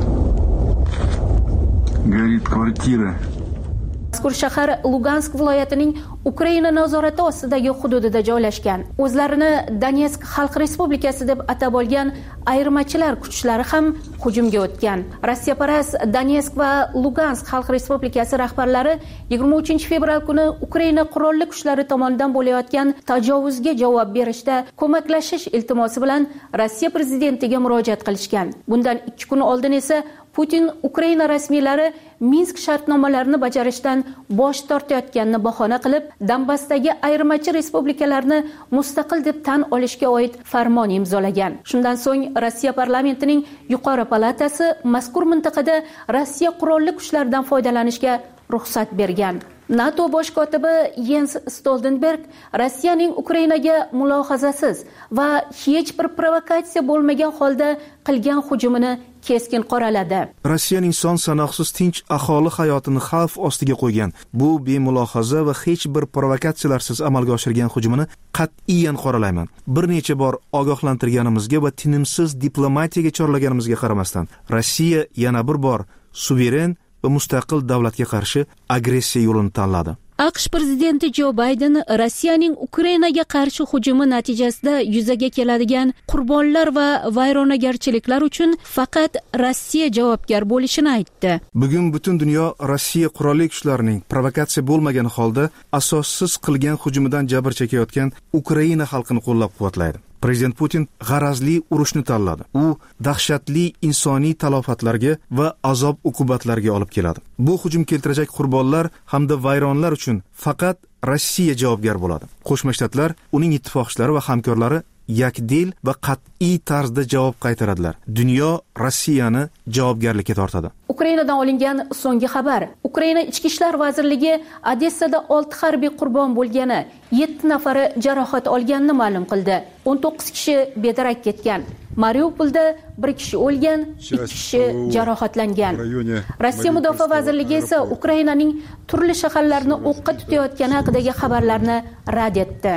Горит квартира. Mazkur shahar Lugansk viloyatining Ukraina nazorati ostidagi hududida joylashgan. O'zlarini Donetsk Xalq Respublikasi deb atab olgan ayirmachilar kuchlari ham hujumga o'tgan. Rossiyaparast Donetsk va Lugansk Xalq Respublikasi rahbarlari yigirma uchinchi fevral kuni Ukraina qurolli kuchlari tomonidan bo'layotgan tajovuzga javob berishda ko'maklashish iltimosi bilan Rossiya prezidentiga murojaat qilishgan. Bundan ikki kun oldin esa Putin Ukraina rasmiylari Minsk shartnomalarini bajarishdan bosh tortayotganini bahona qilib, Donbassdagi ayirmachi respublikalarni mustaqil deb tan olishga oid farmon imzolagan. Shundan so'ng Rossiya parlamentining yuqori palatasi mazkur mintaqada Rossiya qurolli kuchlaridan foydalanishga ruxsat bergan. NATO bosh kotibi Jens Stoltenberg Rossiyaning Ukrainaga mulohazasiz va hech bir provokatsiya bo'lmagan holda qilgan hujumini keskin qoraladi. Rossiyaning son sanoqsiz tinch aholi hayotini xavf ostiga qo'ygan bu bemulohaza va hech bir provokatsiyalarsiz amalga oshirgan hujumini qat'iyan qoralayman. Bir necha bor ogohlantirganimizga va tinimsiz diplomatiyaga chorlaganimizga qaramasdan, Rossiya yana bir bor suveren va mustaqil davlatga qarshi agressiya yo'lini tanladi. AQSh prezidenti Jo Bayden Rossiyaning Ukrainaga qarshi hujumi natijasida yuzaga keladigan qurbonlar va vayronagarchiliklar uchun faqat Rossiya javobgar bo'lishini aytdi. Bugun butun dunyo Rossiya qurolli kuchlarining provokatsiya bo'lmagan holda asossiz qilgan hujumidan jabr chekayotgan Ukraina xalqini qo'llab-quvvatlaydi. Prezident Putin g'arazli urushni tanladi. U dahshatli insoniy talofatlarga va azob-uqubatlarga olib keladi. Bu hujum keltirajak qurbonlar hamda vayronlar uchun faqat Rossiya javobgar bo'ladi. Qo'shma Shtatlar, uning ittifoqchilari va hamkorlari yakdil va qat'iy tarzda javob qaytaradilar. Dunyo Rossiyani javobgarlikka tortadi. Ukrainadan olingan so'nggi xabar. Ukraina Ichki ishlar vazirligi Odessada olti harbiy qurbon bo'lgani, yetti nafari jarohat olganini ma'lum qildi. o'n to'qqiz kishi bedarak ketgan. Mariupolda bir kishi o'lgan, ikki kishi jarohatlangan. Rossiya Mudofaa vazirligi esa Ukrainaning turli shaharlarini o'qqa tutayotgani haqidagi xabarlarni rad etdi.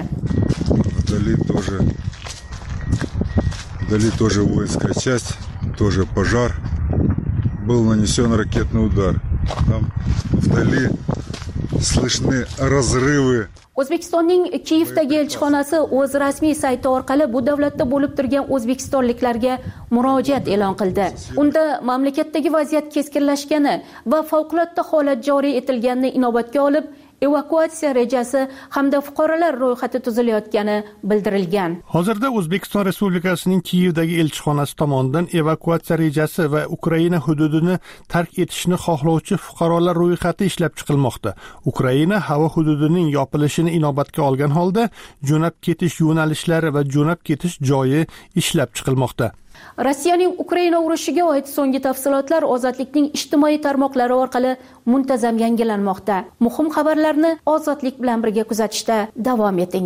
Вдали тоже воинская часть, тоже пожар. Был нанесен ракетный удар. Там вдали слышны разрывы. O'zbekistonning Kiyevdagi elchixonasi o'z rasmiy sayti orqali bu davlatda bo'lib turgan o'zbekistonliklarga murojaat e'lon qildi. Unda mamlakatdagi vaziyat keskinlashgani va favqulodda holat joriy etilganini inobatga olib, evakuatsiya rejasi hamda fuqarolar ro'yxati tuzilayotgani bildirilgan. Hozirda O'zbekiston Respublikasining Kiyevdagi elchixonasi tomonidan evakuatsiya rejasi va Ukraina hududini tark etishni xohlovchi fuqarolar ro'yxati ishlab chiqilmoqda. Ukraina havo hududining yopilishini inobatga olgan holda jo'nab ketish yo'nalishlari va jo'nab ketish joyi ishlab chiqilmoqda. Rossiyaning Ukraina urushiga oid so'nggi tafsilotlar Ozodlikning ijtimoiy tarmoqlari orqali muntazam yangilanmoqda. Muhim xabarlarni Ozodlik bilan birga kuzatishda davom eting.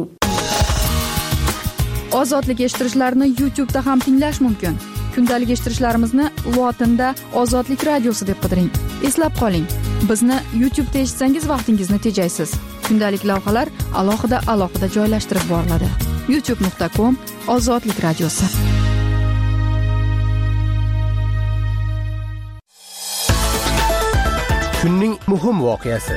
Ozodlik eshittirishlarni YouTube da ham tinglash mumkin. Kundalik eshittirishlarimizni lotinda Ozodlik radiosi deb qidiring. Eslab qoling, bizni YouTube da eshitsangiz vaqtingizni tejaysiz. Kundalik lavhalar alohida alohida joylashtirib boriladi. youtube nuqta com Ozodlik radiosi. Kunning muhim voqeasi.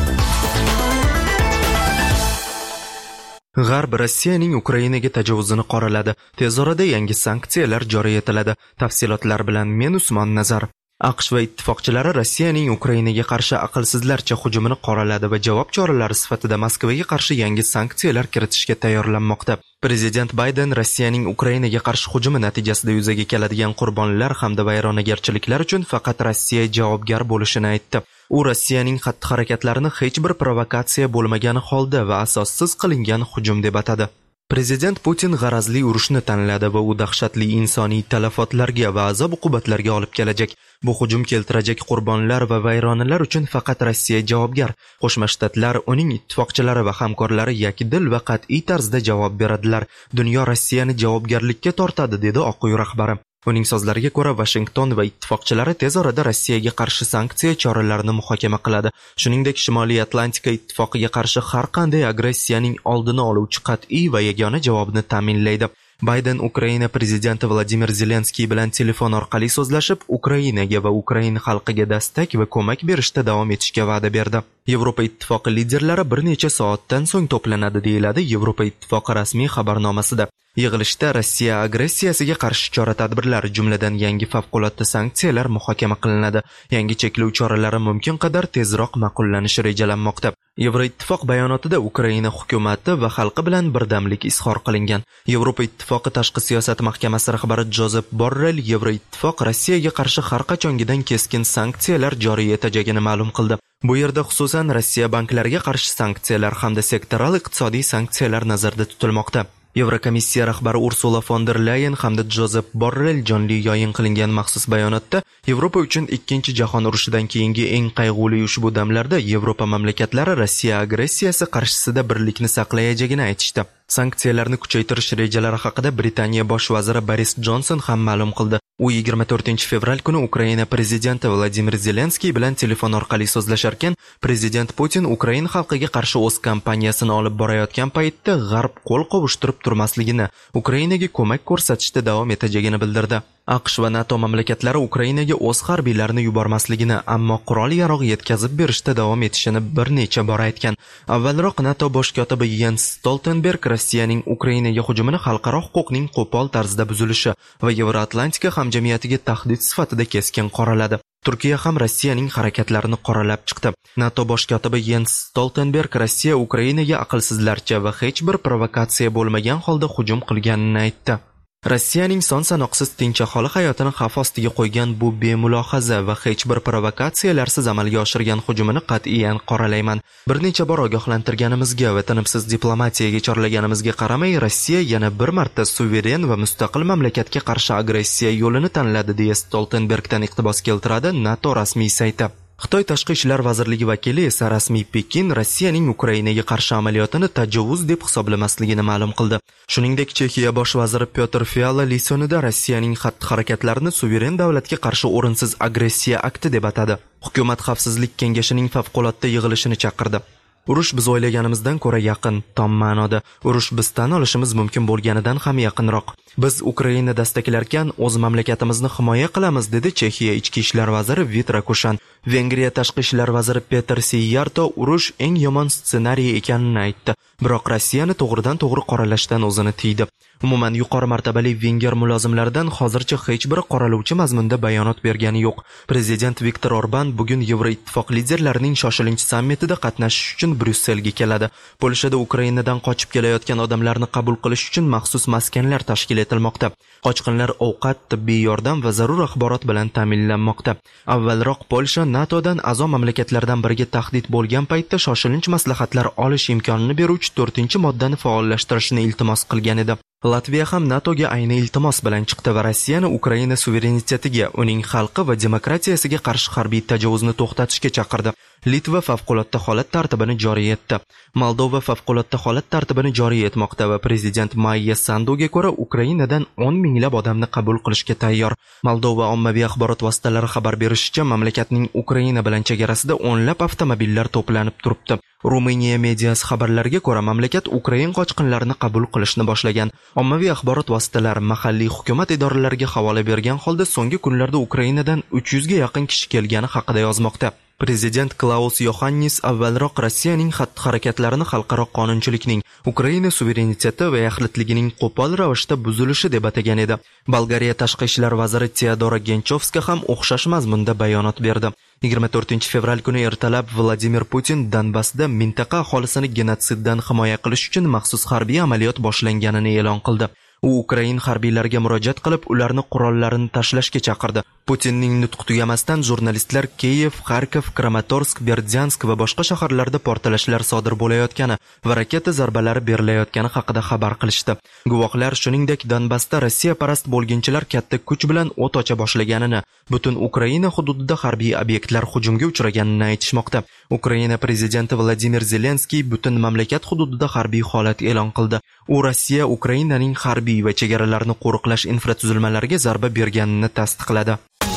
G'arb Rossiyaning Ukrainaga tajovuzini qoraladi. Tez orada yangi sanksiyalar joriy etiladi. Tafsilotlar bilan men Usmon Nazar. AQSh va ittifoqchilari Rossiyaning Ukrainaga qarshi aqlsizlarcha hujumini qoraladi va javob choralari sifatida Moskvaga qarshi yangi sanksiyalar kiritishga tayyorlanmoqda. Prezident Bayden Rossiyaning Ukrainaga qarshi hujumi natijasida yuzaga keladigan qurbonlar hamda vayronagarchiliklar uchun faqat Rossiya javobgar bo'lishini aytdi. U Rossiyaning xatti-harakatlarini hech bir provokatsiya bo'lmagani holda va asossiz qilingan hujum deb atadi. Prezident Putin g'arazli urushni tanladi va u dahshatli insoniy talafotlarga va azob-uqubatlarga olib kelajak. Bu hujum keltirajak qurbonlar va vayronalar uchun faqat Rossiya javobgar. Qo'shma Shtatlar, uning ittifoqchilari va hamkorlari yakdil va qat'iy tarzda javob beradilar. Dunyo Rossiyani javobgarlikka tortadi, dedi Oq uy rahbari. Uning so'zlariga ko'ra, Washington va ittifoqchilari tez orada Rossiyaga qarshi sanksiya choralarini muhokama qiladi. Shuningdek, Shimoliy Atlantika ittifoqiga qarshi har qanday agressiyaning oldini oluvchi qat'iy va yagona javobni ta'minlaydi. Bayden Ukraina prezidenti Vladimir Zelenskiy bilan telefon orqali so'zlashib, Ukrainaga va Ukraina xalqiga dastak va ko'mak berishda davom etishga va'da berdi. Yevropa ittifoqi liderlari bir necha soatdan so'ng to'planadi, deyiladi Yevropa ittifoqi rasmiy xabarnomasida. Yig'ilishda Rossiya agressiyasiga qarshi chora-tadbirlar, jumladan yangi favqulodda sanksiyalar muhokama qilinadi. Yangi cheklov choralari mumkin qadar tezroq ma'qullanishi rejalanmoqda. Yevroittifoq bayonotida Ukraina hukumati va xalqi bilan birdamlik izhor qilingan. Yevropa ittifoqi tashqi siyosat mahkamasi rahbari Jozef Borrell Yevroittifoq Rossiyaga qarshi har qachongidan keskin sanksiyalar joriy etajagini ma'lum qildi. Bu yerda xususan Rossiya banklariga qarshi sanksiyalar hamda sektoral iqtisodiy sanksiyalar nazarda tutilmoqda. Yevrokomissiya rahbari Ursula von der Leyen hamda Jozef Borrell jonli yoyin qilingan maxsus bayonotda Yevropa uchun ikkinchi jahon urushidan keyingi eng qayg'uli ushbu damlarda Yevropa mamlakatlari Rossiya agressiyasi qarshisida birlikni saqlayajagini aytishdi. Sanksiyalarni kuchaytirish rejalari haqida Britaniya bosh vaziri Boris Johnson ham ma'lum qildi. U yigirma to'rtinchi fevral kuni Ukraina prezidenti Vladimir Zelenskiy bilan telefon orqali so'zlasharkan, prezident Putin Ukraina xalqiga qarshi o'z kampaniyasini olib borayotgan paytda G'arb qo'l qovushtirib turmasligini, Ukrainaga ko'mak ko'rsatishda davom etajagini bildirdi. AQSh va NATO mamlakatlari Ukrainaga o'z harbiylarini yubormasligini, ammo qurol-yarog' yetkazib berishda davom etishini bir necha bor aytgan. Avvalroq NATO bosh kotibi Jens Stoltenberg Rossiyaning Ukrainaga hujumini xalqaro huquqning qo'pol tarzda buzilishi va Yevroatlantika hamjamiyatiga tahdid sifatida keskin qoraladi. Turkiya ham Rossiyaning harakatlarini qoralab chiqdi. NATO bosh kotibi Jens Stoltenberg Rossiya Ukrainaga aqlsizlarcha va hech bir provokatsiya bo'lmagan holda hujum qilganini aytdi. Rossiyaning son sanoqsiz tinch aholi hayotini xavf ostiga qo'ygan bu bemulohaza va hech bir provokatsiyalarsiz amalga oshirgan hujumini qat'iyan qoralayman. Bir necha bor ogohlantirganimizga va tinimsiz diplomatiyaga chorlaganimizga qaramay, Rossiya yana bir marta suveren va mustaqil mamlakatga qarshi agressiya yo'lini tanladi, deya Stoltenbergdan iqtibos keltiradi NATO rasmiy sayti. Xitoy Tashqi ishlar vazirligi vakili esa rasmiy Pekin Rossiyaning Ukrainaga qarshi amaliyotini tajovuz deb hisoblamasligini ma'lum qildi. Shuningdek, Chexiya bosh vaziri Pyotr Fiala Lisonida Rossiyaning xatti-harakatlarini suveren davlatga qarshi o'rinsiz agressiya akti deb atadi. Hukumat xavfsizlik kengashining favqulodda yig'ilishini chaqirdi. Urush biz o'ylaganimizdan ko'ra yaqin, tom ma'noda. Urush biz tan olishimiz mumkin bo'lganidan ham yaqinroq. Biz Ukraina dastaklarkan o'z mamlakatimizni himoya qilamiz, dedi Chexiya ichki ishlar vaziri Vitra Kushan. Vengriya tashqi ishlar vaziri Peter Siyarto urush eng yomon ssenariy ekanini aytdi. Biroq Rossiyani to'g'ridan to'g'ri qoralashdan o'zini tiydi. Umuman yuqori martabali venger mulozimlaridan hozircha hech biri qoralovchi mazmunda bayonot bergani yo'q. Prezident Viktor Orban bugun Yevroittifoq liderlarining shoshilinch sammitida qatnashish uchun Bryusselga keladi. Polshada Ukrainadan qochib kelayotgan odamlarni qabul qilish uchun maxsus maskanlar tashkil etilmoqda. Qochqinlar ovqat, tibbiy yordam va zarur axborot bilan ta'minlanmoqda. Avvalroq Polsha NATOdan a'zo mamlakatlardan biriga tahdid bo'lgan paytda shoshilinch maslahatlar olish imkonini beruvchi to'rtinchi moddani faollashtirishni iltimos qilgan edi. Latviya ham NATOga ayni iltimos bilan chiqdi va Rossiyani Ukraina suverenitetiga, uning xalqi va demokratiyasiga qarshi harbiy tajovuzni to'xtatishga chaqirdi. Litva favqulodda holat tartibini joriy etdi. Moldova favqulodda holat tartibini joriy etmoqda va prezident Mayya Sanduga ko'ra Ukrainadan o'n minglab odamni qabul qilishga tayyor. Moldova ommaviy axborot vositalari xabar berishicha, mamlakatning Ukraina bilan chegarasida o'nlab avtomobillar to'planib turibdi. Ruminiya mediasi xabarlariga ko'ra, mamlakat Ukrain qochqinlarini qabul qilishni boshlagan. Ommaviy axborot vositalari mahalliy hukumat idoralariga havola bergan holda so'nggi kunlarda Ukrainadan uch yuzga yaqin kishi kelgani haqida yozmoqda. Prezident Klaus Yohannis avvalroq Rossiyaning xatti-harakatlarini xalqaro qonunchilikning, Ukraina suvereniteti va yaxlitligining qo'pol ravishda buzilishi deb atagan edi. Bolgariya tashqi ishlar vaziri Teodora Genchovska ham o'xshash mazmunda bayonot berdi. yigirma to'rtinchi fevral kuni ertalab Vladimir Putin Donbassda mintaqa aholisini genotsiddan himoya qilish uchun maxsus harbiy amaliyot boshlanganini e'lon qildi. U Ukrain harbiylariga murojaat qilib, ularni qurollarini tashlashga chaqirdi. Putinning nutqi tugamasdan jurnalistlar Kiyev, Kharkiv, Kramatorsk, Berdyansk va boshqa shaharlarda portlashlar sodir bo'layotgani va raketa zarbalari berilayotgani haqida xabar qilishdi. Guvohlar shuningdek Donbassda Rossiya parast bo'lginchilar katta kuch bilan o't ocha boshlaganini, butun Ukraina hududida harbiy obyektlar hujumga uchraganini aytishmoqda. Ukraina prezidenti Vladimir Zelenskiy butun mamlakat hududida harbiy holat e'lon qildi. U Rossiya Ukrainaning harbiy va chegaralarni qo'riqlash infratuzilmalariga zarba berganini tasdiqladi.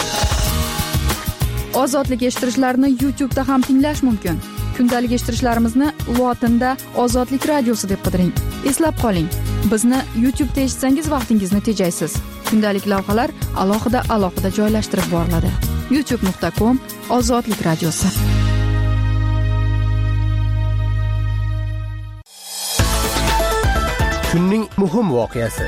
Ozodlik eshittirishlarni YouTube da ham tinglash mumkin. Kundalik eshittirishlarimizni lotinda Ozodlik radiosi deb qidiring. Eslab qoling, bizni YouTube da eshitsangiz vaqtingizni tejaysiz. Kundalik lavhalar alohida alohida joylashtirib boriladi. youtube nuqta com Ozodlik radiosi. Kunning muhim voqeasi.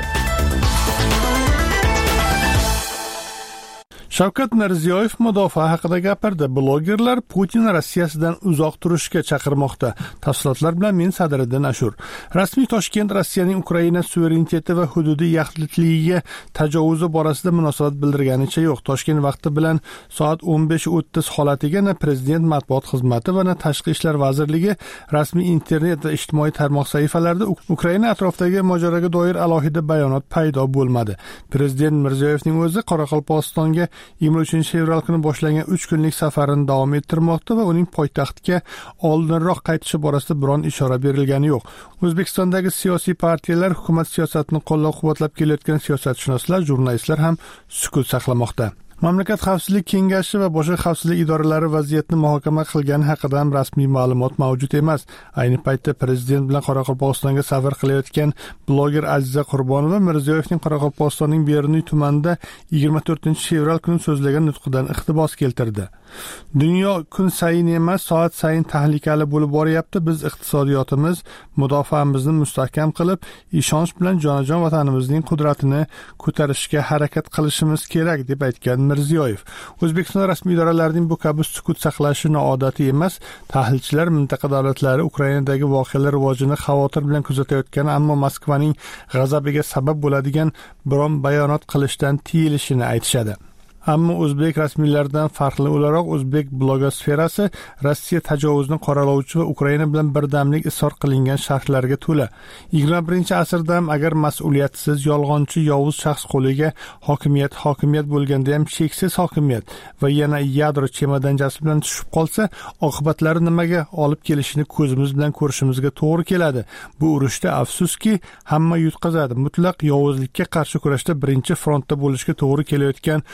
Shavkat Mirziyoyev mudofaa haqida gapirdi. Blogerlar Putin Rossiyasidan uzoq turishga chaqirmoqda. Tafsilotlar bilan men Sadriddin Ashur. Rasmiy Toshkent Rossiyaning Ukraina suvereniteti va hududiy yaxlitligiga tajovuzi borasida munosabat bildirganicha yo'q. Toshkent vaqti bilan soat o'n besh o'ttiz holatiga na prezident matbuot xizmati va na tashqi ishlar vazirligi rasmiy internet va ijtimoiy tarmoq sahifalarida Ukraina atrofidagi mojaroga doir alohida bayonot paydo bo'lmadi. Prezident Mirziyoyevning o'zi Qoraqalpog'istonga yigirma uchinchi fevral kuni boshlangan uch kunlik safarini davom ettirmoqda va uning poytaxtga oldinroq qaytishi borasida biron ishora berilgani yo'q. O'zbekistondagi siyosiy partiyalar, hukumat siyosatini qo'llab-quvvatlab kelayotgan siyosatshunoslar, jurnalistlar ham sukut saqlamoqda. Mamlakat xavfsizlik kengashi va boshqa xavfsizlik idoralari vaziyatni muhokama qilgani haqida ham rasmiy ma'lumot mavjud emas. Ayni paytda prezident bilan Qoraqalpog'istonga safar qilayotgan bloger Aziza Qurbonova Mirziyoyevning Qoraqalpog'istonning Beruniy tumanida yigirma to'rtinchi fevral kuni so'zlagan nutqidan iqtibos keltirdi. Dunyo kun sayin emas, soat sayin tahlikali bo'lib boryapti. Biz iqtisodiyotimiz, mudofaamizni mustahkam qilib, ishonch bilan jonajon vatanimizning qudratini ko'tarishga harakat qilishimiz kerak deb aytgan Mirziyoyev. O'zbekiston rasmiy idoralarining bu kabi sukut saqlashi noodatiy emas. Tahlilchilar mintaqa davlatlari Ukrainadagi voqealar rivojini xavotir bilan kuzatayotgani, ammo Moskvaning g'azabiga sabab bo'ladigan biron bayonot qilishdan tiyilishini aytishadi. Ammo o'zbek rasmiylaridan farqli o'laroq o'zbek blogosferasi Rossiya tajovuzini qoralovchi va Ukraina bilan birdamlik isor qilingan sharhlarga to'la. yigirma birinchi asrda ham agar mas'uliyatsiz, yolg'onchi, yovuz shaxs qo'liga hokimiyat hokimiyat bo'lganda ham cheksiz hokimiyat va yana yadro chemodanchasi bilan tushib qolsa, oqibatlari nimaga olib kelishini ko'zimiz bilan ko'rishimizga to'g'ri keladi. Bu urushda afsuski hamma yutqazadi. Mutlaq yovuzlikka qarshi kurashda birinchi frontda bo'lishga to'g'ri kelayotgan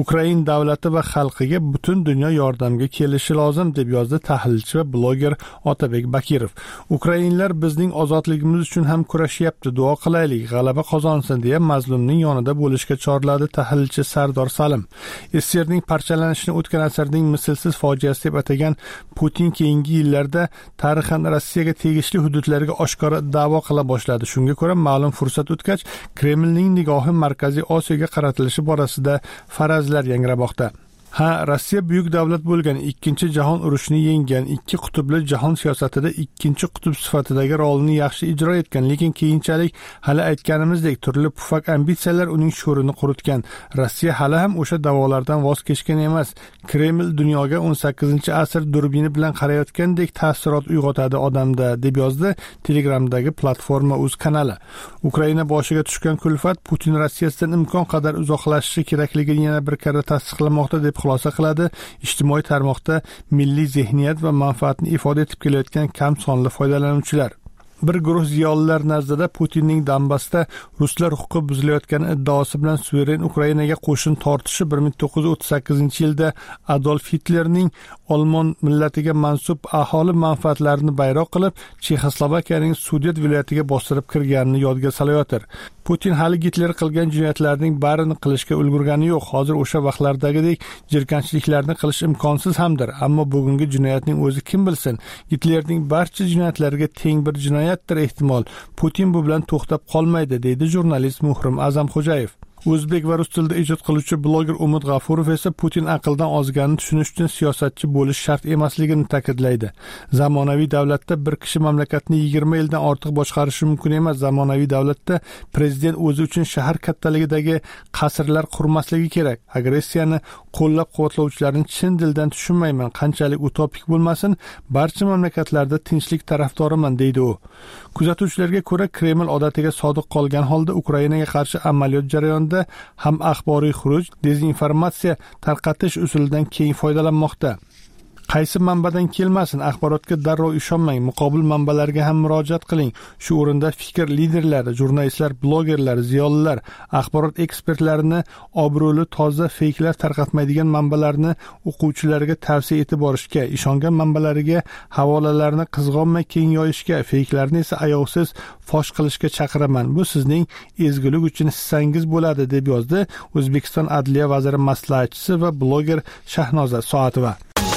Ukrain davlati va xalqiga butun dunyo yordamga kelishi lozim, deb yozdi tahlilchi va bloger Otabek Bakirov. Ukrainlar bizning ozodligimiz uchun ham kurashyapti, duo qilaylik, g'alaba qozonsin deya mazlumning yonida bo'lishga chorladi tahlilchi Sardor Salim. S S R ning parchalanishini o'tgan asrning mislsiz fojiasi deb atagan Putin keyingi yillarda tarixan Rossiyaga tegishli hududlarga oshkora da'vo qila boshladi. Shunga ko'ra, ma'lum fursat o'tgach, Kremlning nigohi Markaziy Osiyoga qaratilishi borasida farazlar yangramoqda. Ha, Rossiya buyuk davlat bo'lgan, ikkinchi jahon urushini yenggan, ikki qutbli jahon siyosatida ikkinchi qutb sifatidagi rolini yaxshi ijro etgan, lekin keyinchalik hali aytganimizdek turli pufak ambitsiyalar uning sho'rini quritgan. Rossiya hali ham o'sha da'volardan voz kechgan emas. Kreml dunyoga o'n sakkizinchi asr durbini bilan qarayotgandek taassurot uyg'otadi odamda, deb yozdi Telegramdagi platforma o'z kanali. Ukraina boshiga tushgan kulfat Putin Rossiyasidan imkon qadar uzoqlashishi kerakligini yana bir karra tasdiqlamoqda, deb xulosa qiladi ijtimoiy tarmoqda milliy zehniyat va manfaatni ifoda etib kelayotgan kam sonli foydalanuvchilar. Bir guruh ziyolilar nazdida Putinning Donbassda ruslar huquqi buzilayotgani iddaosi bilan suveren Ukrainaga qo'shin tortishi bir ming to'qqiz yuz o'ttiz sakkizinchi yilda Adolf Hitlerning Olmon millatiga mansub aholi manfaatlarini bayroq qilib Chexoslovakiyaning Sudet viloyatiga bostirib kirganini yodga salayotir. Putin hali Hitler qilgan jinoyatlarning barini qilishga ulgurgani yo'q. Hozir o'sha vaqtlardagidek jirkanchliklarni qilish imkonsiz hamdir, ammo bugungi jinoyatning o'zi kim bilsin, Hitlerning barcha jinoyatlariga teng bir jinoyatdir ehtimol. Putin bu bilan to'xtab qolmaydi, deydi jurnalist Muhrim Azamxo'jayev. O'zbek va rus tilida ijod qiluvchi bloger Umid G'afurov esa Putin aqldan ozganini tushunish uchun siyosatchi bo'lish shart emasligini ta'kidlaydi. Zamonaviy davlatda bir kishi mamlakatni yigirma yildan ortiq boshqarishi mumkin emas. Zamonaviy davlatda prezident o'zi uchun shahar kattaligidagi qasrlar qurmasligi kerak. Agressiyani qo'llab-quvvatlovchilarni chin dildan tushunmayman. Qanchalik utopik bo'lmasin, barcha mamlakatlarda tinchlik tarafdoriman, deydi u. Kuzatuvchilarga ko'ra, Kreml odatiga sodiq qolgan holda Ukrainaga qarshi amaliyot jarayonida ham axboriy xuruj, dezinformatsiya tarqatish usulidan keng foydalanmoqda. Qaysi manbadan kelmasin, axborotga darrov ishonmang, muqobil manbalarga ham murojaat qiling. Shu o'rinda fikr liderlari, jurnalistlar, blogerlar, ziyolilar, axborot ekspertlarini obro'li, toza feyklar tarqatmaydigan manbalarni o'quvchilarga tavsiya etib borishga, ishongan manbalariga havolalarni qizg'onmay keng yoyishga, feyklarni esa ayovsiz fosh qilishga chaqiraman. Bu sizning ezgulik uchun hissangiz bo'ladi, deb yozdi O'zbekiston Adliya vaziri maslahatchisi va bloger Shahnoza Soatova.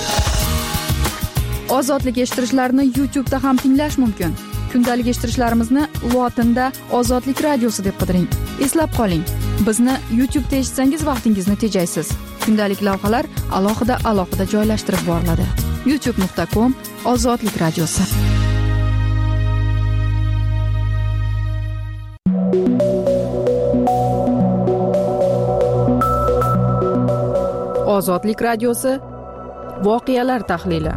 Ozodlik eshittirishlarni YouTube da ham tinglash mumkin. Kundalik eshittirishlarimizni lotinda Ozodlik radiosi deb qidiring. Eslab qoling, bizni YouTube da eshitsangiz vaqtingizni tejaysiz. Kundalik lavhalar alohida alohida joylashtirib boriladi. youtube nuqta com Ozodlik radiosi. Ozodlik radiosi voqealar tahlili.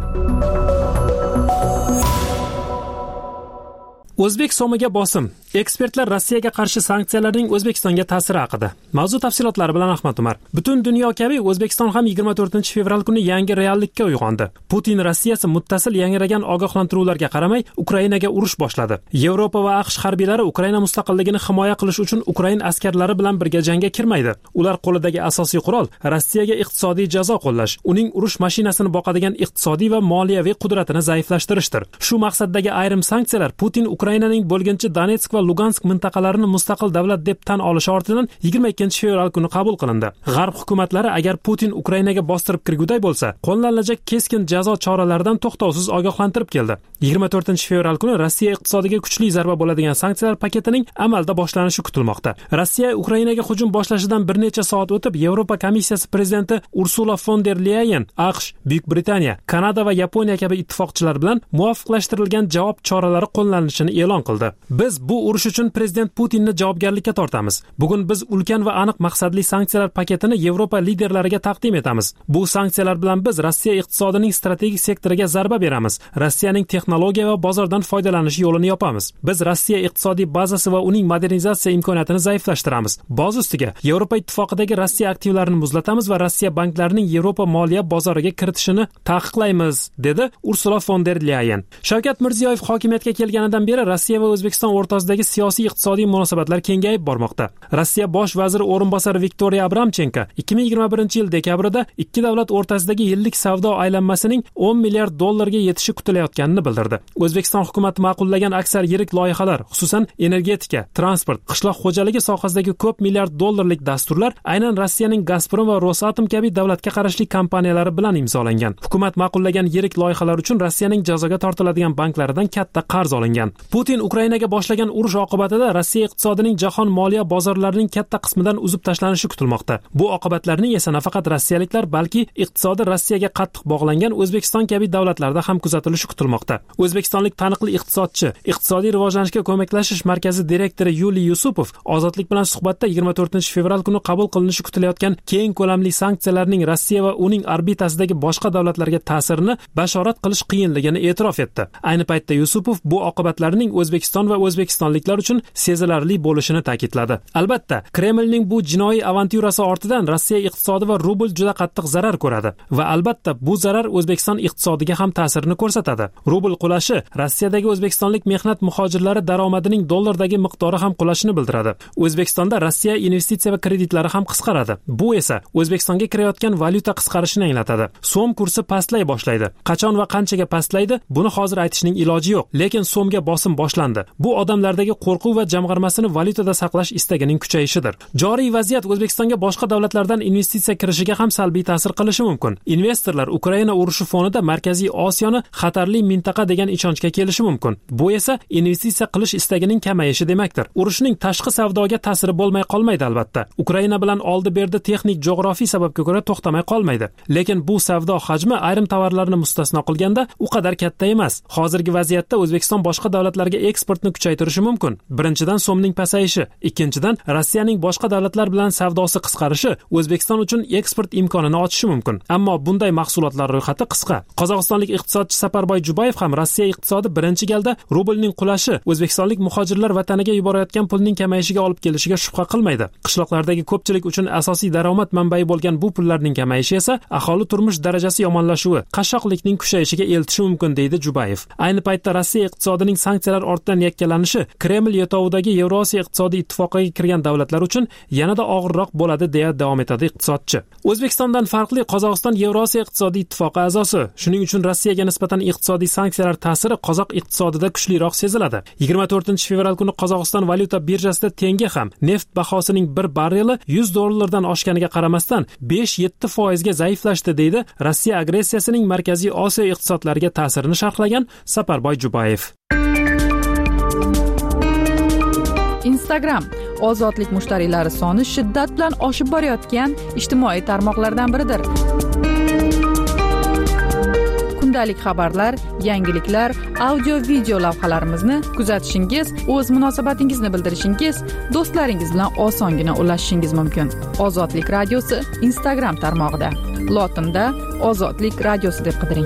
O'zbek so'miga bosim. Ekspertlar Rossiyaga qarshi sanksiyalarning O'zbekistonga ta'siri haqida. Mavzu tafsilotlari bilan Ahmad Umar. Butun dunyo kabi O'zbekiston ham yigirma to'rtinchi fevral kuni yangi reallikka uyg'ondi. Putin Rossiyasi muttasil yangragan ogohlantiruvlarga qaramay Ukrainaga urush boshladi. Yevropa va AQSh harbiylari Ukraina mustaqilligini himoya qilish uchun Ukrain askarlari bilan birga jangga kirmaydi. Ular qo'lidagi asosiy qurol Rossiyaga iqtisodiy jazo qo'llash, uning urush mashinasini boqadigan iqtisodiy va moliyaviy qudratini zaiflashtirishdir. Shu maqsaddagi ayrim sanksiyalar Putin Ukrainaning bo'lginchi Donetsk va Lugansk mintaqalarini mustaqil davlat deb tan olishi ortidan yigirma ikkinchi fevral kuni qabul qilindi. G'arb hukumatlari agar Putin Ukrainaga bostirib kirguday bo'lsa, qo'llanilajak keskin jazo choralaridan to'xtovsiz ogohlantirib keldi. yigirma to'rtinchi fevral kuni Rossiya iqtisodiga kuchli zarba bo'ladigan sanksiyalar paketining amalda boshlanishi kutilmoqda. Rossiya Ukrainaga hujum boshlashidan bir necha soat o'tib Yevropa komissiyasi prezidenti Ursula von der Leyen, AQSh, Buyuk Britaniya, Kanada va Yaponiya kabi ittifoqchilar bilan muvofiqlashtirilgan javob choralari qo'llanilishini e'lon qildi. Biz bu urush uchun prezident Putinni javobgarlikka tortamiz. Bugun biz ulkan va aniq maqsadli sanksiyalar paketini Yevropa liderlariga taqdim etamiz. Bu sanksiyalar bilan biz Rossiya iqtisodining strategik sektoriga zarba beramiz. Rossiyaning texnologiya va bozordan foydalanish yo'lini yopamiz. Biz Rossiya iqtisodiy bazasi va uning modernizatsiya imkoniyatini zaiflashtiramiz. Boz ustiga Yevropa ittifoqidagi Rossiya aktivlarini muzlatamiz va Rossiya banklarining Yevropa moliya bozoriga kiritishini taqiqlaymiz, dedi Ursula von der Leyen. Shavkat Mirziyoyev hokimiyatga kelganidan beri Rossiya va O'zbekiston o'rtasidagi o'rtasidagi siyosiy iqtisodiy munosabatlar kengayib bormoqda. Rossiya bosh vaziri o'rinbosari Viktoriya Abramchenko ikki ming yigirma birinchi yil dekabrida ikki davlat o'rtasidagi yillik savdo aylanmasining o'n milliard dollarga yetishi kutilayotganini bildirdi. O'zbekiston hukumati ma'qullagan aksar yirik loyihalar, xususan energetika, transport, qishloq xo'jaligi sohasidagi ko'p milliard dollarlik dasturlar aynan Rossiyaning Gazprom va Rosatom kabi davlatga qarashli kompaniyalari bilan imzolangan. Hukumat ma'qullagan yirik loyihalar uchun Rossiyaning jazoga tortiladigan banklaridan katta qarz olingan. Putin Ukrainaga boshlagan urush oqibatida Rossiya iqtisodining jahon moliya bozorlarining katta qismidan uzib tashlanishi kutilmoqda. Bu oqibatlarning esa nafaqat rossiyaliklar, balki iqtisodi Rossiyaga qattiq bog'langan O'zbekiston kabi davlatlarda ham kuzatilishi kutilmoqda. O'zbekistonlik taniqli iqtisodchi, iqtisodiy rivojlanishga ko'maklashish markazi direktori Yuliy Yusupov Ozodlik bilan suhbatda yigirma to'rtinchi fevral kuni qabul qilinishi kutilayotgan keng ko'lamli sanksiyalarning Rossiya va uning orbitasidagi boshqa davlatlarga ta'sirini bashorat qilish qiyinligini e'tirof etdi. Ayni paytda Yusupov bu oqibatlarning O'zbekiston va o'zbekistonliklar uchun sezilarli bo'lishini ta'kidladi. Albatta, Kremlning bu jinoiy avantyurasi ortidan Rossiya iqtisodi va rubl juda qattiq zarar ko'radi va albatta bu zarar O'zbekiston iqtisodiga ham ta'sirini ko'rsatadi. Rubl qulashi Rossiyadagi o'zbekistonlik mehnat muhojirlari daromadining dollardagi miqdori ham qulashini bildiradi. O'zbekistonda Rossiya investitsiya va kreditlari ham qisqaradi. Bu esa O'zbekistonga kirayotgan valyuta qisqarishini anglatadi. So'm kursi pastlay boshlaydi. Qachon va qanchaga pastlaydi, buni hozir aytishning iloji yo'q. Lekin so'mga bosim boshlandi. Bu odamlardagi qo'rquv va jamg'armasini valyutada saqlash istagining kuchayishidir. Joriy vaziyat O'zbekistonga boshqa davlatlardan investitsiya kirishiga ham salbiy ta'sir qilishi mumkin. Investorlar Ukraina urushi fonida Markaziy Osiyoni xatarli mintaqa degan ishonchga kelishi mumkin. Bu esa investitsiya qilish istagining kamayishi demakdir. Urushning tashqi savdoga ta'siri bo'lmay qolmaydi albatta. Ukraina bilan oldi-berdi texnik jo'g'rofiy sababga ko'ra to'xtamay qolmaydi. Lekin bu savdo hajmi ayrim tovarlarni mustasno qilganda u qadar katta emas. Hozirgi vaziyatda O'zbekiston boshqa davlatlarga eksportni kuchaytirishi mumkin. Birinchidan so'mning pasayishi, ikkinchidan Rossiyaning boshqa davlatlar bilan savdosi qisqarishi O'zbekiston uchun eksport imkonini ochishi mumkin. Ammo bunday mahsulotlar ro'yxati qisqa. Qozog'istonlik iqtisodchi Saparboy Jubayev ham Rossiya iqtisodi birinchi galda rublning qulashi O'zbekistonlik muhojirlar vataniga yuborayotgan pulning kamayishiga olib kelishiga shubha qilmaydi. Qishloqlardagi ko'pchilik uchun asosiy daromad manbai bo'lgan bu pullarning kamayishi esa aholi turmush darajasi yomonlashuvi, qashshoqlikning kuchayishiga eltishi mumkin, deydi Jubayev. Ayni paytda Rossiya iqtisodining sanksiyalar ortidan yakkalanishi Kreml yetovidagi Yevrosiyo iqtisodiy ittifoqiga kirgan davlatlar uchun yanada og'irroq bo'ladi, deya davom etadi iqtisodchi. O'zbekistondan farqli Qozog'iston Yevrosiyo iqtisodiy ittifoqi a'zosi. Shuning uchun Rossiyaga nisbatan iqtisodiy sanksiyalar ta'siri qozoq iqtisodida kuchliroq seziladi. yigirma to'rtinchi fevral kuni Qozog'iston valyuta birjasida tengi ham neft bahosining bir barreli yuz dollardan oshganiga qaramasdan besh yetti foizga zaiflashdi, deydi Rossiya agressiyasining Markaziy Osiyo iqtisodlariga ta'sirini sharhlagan Saparboy Jubayev. Instagram ozodlik mushtariylari soni shiddat bilan oshib borayotgan ijtimoiy tarmoqlardan biridir. Kundalik xabarlar, yangiliklar, audio-video lavhalarimizni kuzatishingiz, o'z munosabatingizni bildirishingiz, do'stlaringiz bilan osongina ulashishingiz mumkin. Ozodlik radiosi Instagram tarmog'ida. Lotinda Ozodlik radiosi deb qidiring.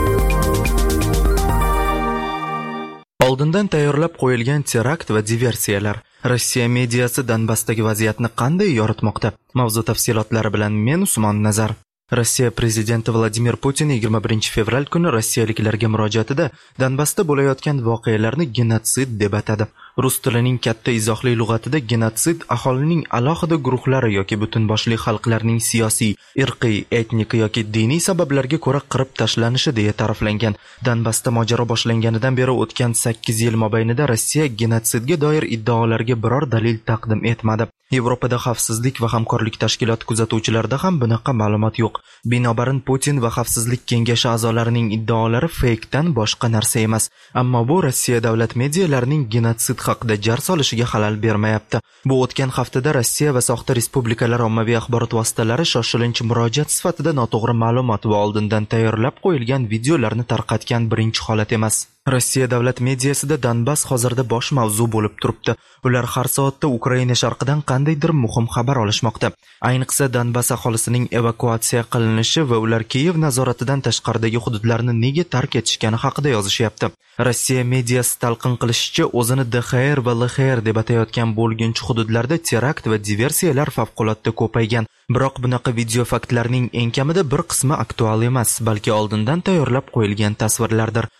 Oldindan tayyorlab qo'yilgan terakt va diversiyalar. Rossiya mediasi Donbassdagi vaziyatni qanday yoritmoqda? Mavzu tafsilotlari bilan men Usmon Nazar. Rossiya prezidenti Vladimir Putin yigirma birinchi fevral kuni rossiyaliklarga murojaatida Donbassda bo'layotgan voqealarni genotsid deb atadi. Rus tilining katta izohli lug'atida genotsid aholining alohida guruhlari yoki butun boshli xalqlarning siyosiy, irqiy, etnik yoki diniy sabablarga ko'ra qirib tashlanishi deya ta'riflangan. Donbassda mojaro boshlanganidan beri o'tgan sakkiz yil mobaynida Rossiya genotsidga doir iddaolarga biror dalil taqdim etmadi. Yevropada xavfsizlik va hamkorlik tashkiloti kuzatuvchilarida ham bunaqa ma'lumot yo'q. Binobarin Putin va xavfsizlik kengashi a'zolarining iddaolari fakedan boshqa narsa emas. Ammo bu Rossiya davlat medialarining genotsid haqida jar solishiga xalal bermayapti. Bu o'tgan haftada Rossiya va soxta respublikalar ommaviy axborot vositalari shoshilinch murojaat sifatida noto'g'ri ma'lumot va oldindan tayyorlab qo'yilgan videolarni tarqatgan birinchi holat emas. Rossiya davlat mediasida Donbass hozirda bosh mavzu bo'lib turibdi. Ular har soatda Ukraina sharqidan qandaydir muhim xabar olishmoqda. Ayniqsa Donbass aholisining evakuatsiya qilinishi va ular Kiyev nazoratidan tashqaridagi hududlarni nega tark etishgani haqida yozishyapti. Rossiya mediasi talqin qilishicha, o'zini D X R va L X R deb atayotgan bo'lginchi hududlarda terakt va diversiyalar favqulodda ko'paygan. Biroq bunaqa video faktlarning eng kamida bir qismi aktual emas, balki oldindan tayyorlab qo'yilgan tasvirlardir.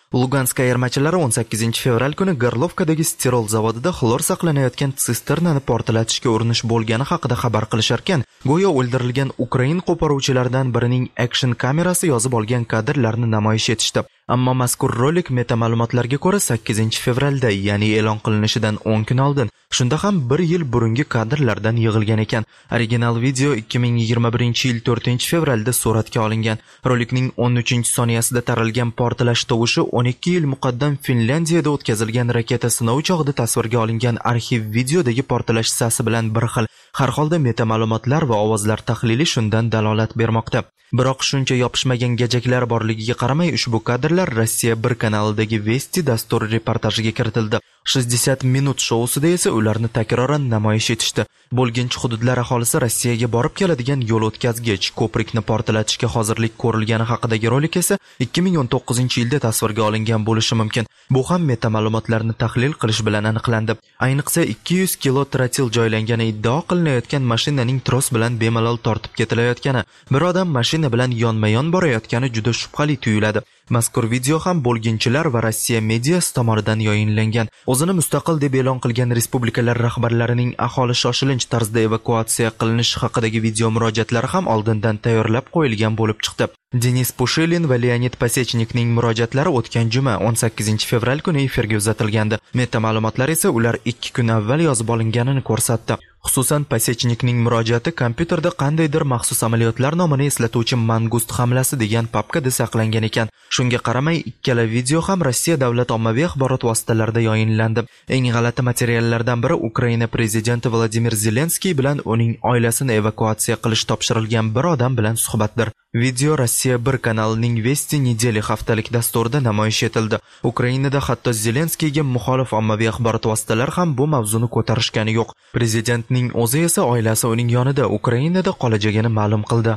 Lugansk ayirmachilari o'n sakkizinchi fevral kuni Gorlovkadagi stirol zavodida xlor saqlanayotgan sisternani portlatishga urinish bo'lgani haqida xabar qilisharkan, go'yo o'ldirilgan Ukrain qo'poruvchilaridan birining action kamerasi yozib olgan kadrlarni namoyish etishdi. Ammo mazkur rolik meta ma'lumotlarga ko'ra sakkizinchi fevralda, ya'ni e'lon qilinishidan o'n kun oldin, shunda ham bir yil burungi kadrlardan yig'ilgan ekan. Original video ikki ming yigirma birinchi yil to'rtinchi fevralda suratga olingan. Rolikning o'n uchinchi soniyasida taralgan portlash tovushi o'n ikki yil muqaddam Finlyandiyada o'tkazilgan raketa sinovi chog'ida tasvirga olingan arxiv videodagi portlash sasi bilan bir xil. Har holda meta ma'lumotlar va ovozlar tahlili shundan dalolat bermoqda. Biroq shuncha yopishmagan gajaklar borligiga qaramay ushbu kadrlar Rossiya bir kanalidagi Vesti dasturi reportajiga kiritildi. шестьдесят minut shousida esa ularni takroran namoyish etishdi. Bo'lginchi hududlar aholisi Rossiyaga borib keladigan yo'l o'tkazgich ko'prikni portlatishga hozirlik ko'rilgani haqidagi rolik esa ikki ming o'n to'qqizinchi yilda tasvirga olingan bo'lishi mumkin. Bu ham meta ma'lumotlarni tahlil qilish bilan aniqlandi. Ayniqsa ikki yuz kilo trotil joylangani iddao qilinayotgan mashinaning tros bilan bemalol tortib ketilayotgani, bir odam mashina bilan yonma-yon borayotgani juda shubhali tuyuladi. Mazkur video ham bo'lginchilar va Rossiya mediasi tomonidan yoyinlangan. O'zini mustaqil deb e'lon qilgan respublikalar rahbarlarining aholi shoshilinch tarzda evakuatsiya qilinishi haqidagi video murojaatlari ham oldindan tayyorlab qo'yilgan bo'lib chiqdi. Denis Pushilin va Leonid Pasechnikning murojaatlari o'tgan juma o'n sakkizinchi fevral kuni efirga uzatilgandi. Meta ma'lumotlar esa ular ikki kun avval yozib olinganini ko'rsatdi. Xususan Pasechnikning murojaati kompyuterda qandaydir maxsus amaliyotlar nomini eslatuvchi Mangust hamlasi degan papkada saqlangan ekan. Shunga qaramay ikkala video ham Rossiya davlat ommaviy axborot vositalarida yoyinlandi. Eng g'alati materiallardan biri Ukraina prezidenti Vladimir Zelenskiy bilan uning oilasini evakuatsiya qilish topshirilgan bir odam bilan suhbatdir. Video Rossiya bir kanalining Vesti недели haftalik dasturida namoyish etildi. Ukrainada hatto Zelenskiyga muxolif ommaviy axborot vositalari ham bu mavzuni ko'tarishgani yo'q. Prezidentning o'zi esa oilasi uning yonida Ukrainada qolajagini ma'lum qildi.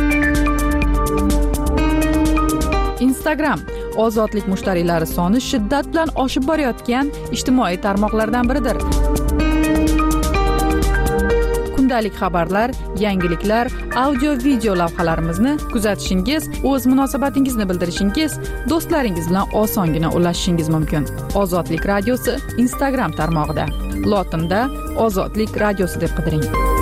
Instagram ozodlik mushtariylari soni shiddat bilan oshib borayotgan ijtimoiy tarmoqlardan biridir. Kundalik xabarlar, yangiliklar, audio-video lavhalarimizni kuzatishingiz, o'z munosabatingizni bildirishingiz, do'stlaringiz bilan osongina ulashishingiz mumkin. Ozodlik radiosi Instagram tarmog'ida. Lotinda Ozodlik radiosi deb qidiring.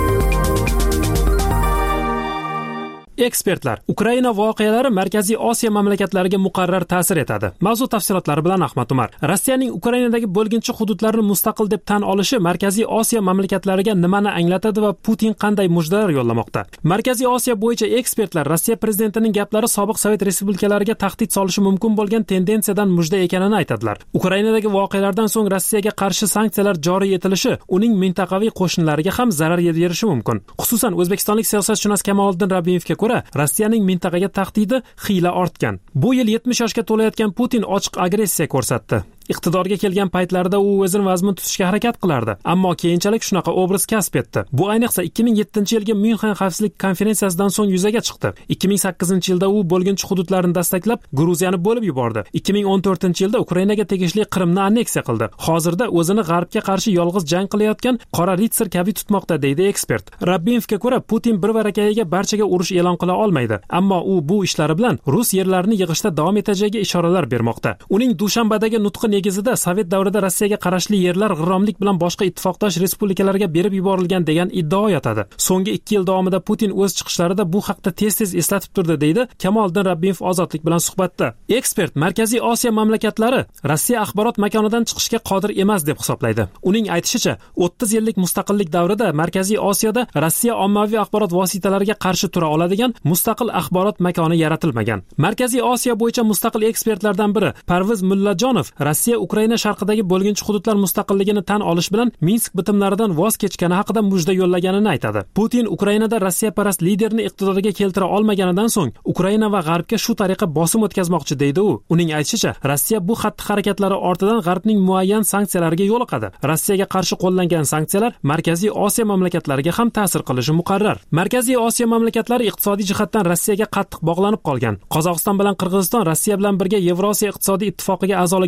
Ekspertlar, Ukraina voqealari Markaziy Osiyo mamlakatlariga muqarrar ta'sir etadi. Mavzu tafsilotlari bilan Ahmad Umar. Rossiyaning Ukrainadagi bo'lginchi hududlarni mustaqil deb tan olishi Markaziy Osiyo mamlakatlariga nimani anglatadi va Putin qanday mujdalar yo'llamoqda? Markaziy Osiyo bo'yicha ekspertlar Rossiya prezidentining gaplari sobiq Sovet respublikalariga tahdid solishi mumkin bo'lgan tendensiyadan mujda ekanini aytadilar. Ukrainadagi voqealardan so'ng Rossiyaga qarshi sanksiyalar joriy etilishi uning mintaqaviy qo'shinlariga ham zarar yetkazishi mumkin. Xususan o'zbekistonlik siyosatshunos Kamoliddin Rabbiyevga ko'ra Rossiyaning mintaqaga tahdidi xiyla ortgan. Bu yil yetmish yoshga to'layotgan Putin ochiq agressiya ko'rsatdi. Iqtidorga kelgan paytlarida u o'zini vazmin tutishga harakat qilardi, ammo keyinchalik shunaqa obraz kasb etdi. Bu ayniqsa ikki ming yettinchi yilgi Myunxen xavfsizlik konferensiyasidan so'ng yuzaga chiqdi. ikki ming sakkizinchi yilda u bo'lginchi hududlarni dastaklab Gruziyani bo'lib yubordi. ikki ming o'n to'rtinchi yilda Ukrainaga tegishli Qrimni anneksiya qildi. Hozirda o'zini G'arbga qarshi yolg'iz jang qilayotgan qora ritsar kabi tutmoqda, deydi ekspert. Rabbiyevga ko'ra Putin bir varakayiga barchaga urush e'lon qila olmaydi, ammo u bu ishlari bilan rus yerlarini yig'ishda davom etajagiga ishoralar bermoqda. Uning Dushanbadagi nutqi negizida Sovet davrida Rossiyaga qarashli yerlar g'irromlik bilan boshqa ittifoqdosh respublikalarga berib yuborilgan degan iddao yotadi. So'nggi ikki yil davomida Putin o'z chiqishlarida bu haqda tez-tez eslatib turdi, deydi Kamoliddin Rabbiyev Ozodlik bilan suhbatda. Ekspert Markaziy Osiyo mamlakatlari Rossiya axborot makonidan chiqishga qodir emas deb hisoblaydi. Uning aytishicha, o'ttiz yillik mustaqillik davrida Markaziy Osiyoda Rossiya ommaviy axborot vositalariga qarshi tura oladigan mustaqil axborot makoni yaratilmagan. Markaziy Osiyo bo'yicha mustaqil ekspertlardan biri Parviz Mullajonov Rossiya Ukraina sharqidagi bo'lginchi hududlar mustaqilligini tan olish bilan Minsk bitimlaridan voz kechgani haqida mujda yo'llaganini aytadi. Putin Ukrainada Rossiya parast liderni iqtidorga keltira olmaganidan so'ng Ukraina va G'arbga shu tariqa bosim o'tkazmoqchi, deydi u. Uning aytishicha, Rossiya bu xatti-harakatlari ortidan G'arbning muayyan sanksiyalariga yo'liqadi. Rossiyaga qarshi qo'llangan sanksiyalar Markaziy Osiyo mamlakatlariga ham ta'sir qilishi muqarrar. Markaziy Osiyo mamlakatlari iqtisodiy jihatdan Rossiyaga qattiq bog'lanib qolgan. Qozog'iston bilan Qirg'iziston Rossiya bilan birga Yevrosiyo iqtisodiy ittifoqiga a'zoligini hisobga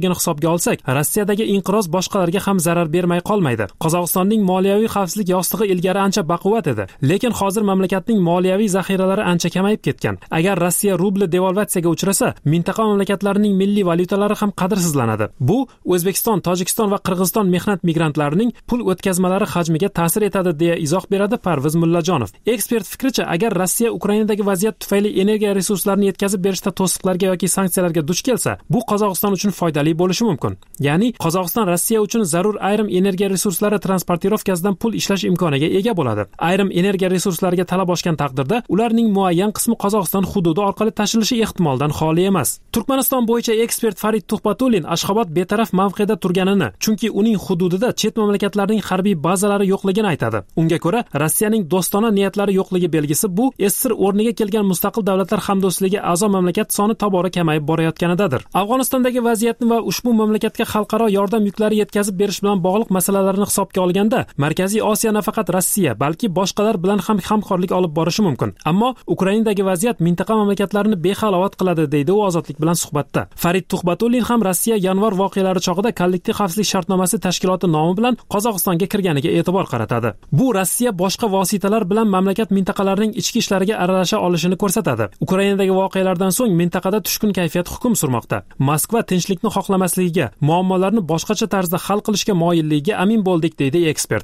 hisobga olsak, Rossiyadagi inqiroz boshqalarga ham zarar bermay qolmaydi. Qozog'istonning moliyaviy xavfsizlik yostig'i ilgari ancha baquvvat edi, lekin hozir mamlakatning moliyaviy zaxiralari ancha kamayib ketgan. Agar Rossiya rubli devalvatsiyaga uchrasa, mintaqa mamlakatlarining milliy valyutalari ham qadrsizlanadi. Bu O'zbekiston, Tojikiston va Qirg'iziston mehnat migrantlarining pul o'tkazmalari hajmiga ta'sir etadi, deya izoh beradi Parviz Mullajonov. Ekspert fikricha, agar Rossiya Ukrainadagi vaziyat tufayli energiya resurslarini yetkazib berishda to'siqlarga yoki sanksiyalarga duch kelsa, bu Qozog'iston uchun foydali bo'lishi mumkin. Ya'ni Qozog'iston Rossiya uchun zarur ayrim energiya resurslari transportirovkasidan pul ishlash imkoniga ega bo'ladi. Ayrim energiya resurslariga talab oshgan taqdirda ularning muayyan qismi Qozog'iston hududi orqali tashilishi ehtimoldan xoli emas. Turkmaniston bo'yicha ekspert Farid Tuhbatulin Ashxobod betaraf mavqeda turganini, chunki uning hududida chet mamlakatlarning harbiy bazalari yo'qligini aytadi. Unga ko'ra, Rossiyaning do'stona niyatlari yo'qligi belgisi bu Sssr o'rniga kelgan mustaqil davlatlar hamdo'stligi a'zo mamlakat soni tobora kamayib borayotganidadir. Afg'onistondagi vaziyatni va ushbu mamlakatga xalqaro yordam yuklari yetkazib berish bilan bog'liq masalalarni hisobga olganda, Markaziy Osiyo nafaqat Rossiya, balki boshqalar bilan ham hamkorlik olib borishi mumkin. Ammo Ukrainadagi vaziyat mintaqa mamlakatlarini behalovat qiladi, deydi u Ozodlik bilan suhbatda. Farid Tuhbatulin ham Rossiya yanvar voqealari chog'ida kollektiv xavfsizlik shartnomasi tashkiloti nomi bilan Qozog'istonga kirganiga e'tibor qaratadi. Bu Rossiya boshqa vositalar bilan mamlakat mintaqalarining ichki ishlariga aralasha olishini ko'rsatadi. Ukrainadagi voqealardan so'ng mintaqada tushkun kayfiyat hukm surmoqda. Moskva tinchlikni xohlamasligiga, muammolarni boshqacha tarzda hal qilishga moyilligiga amin bo'ldik, deydi ekspert.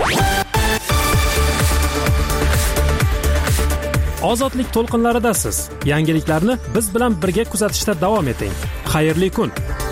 Ozodlik to'lqinlaridasiz. Yangiliklarni biz bilan birga kuzatishda davom eting. Xayrli kun.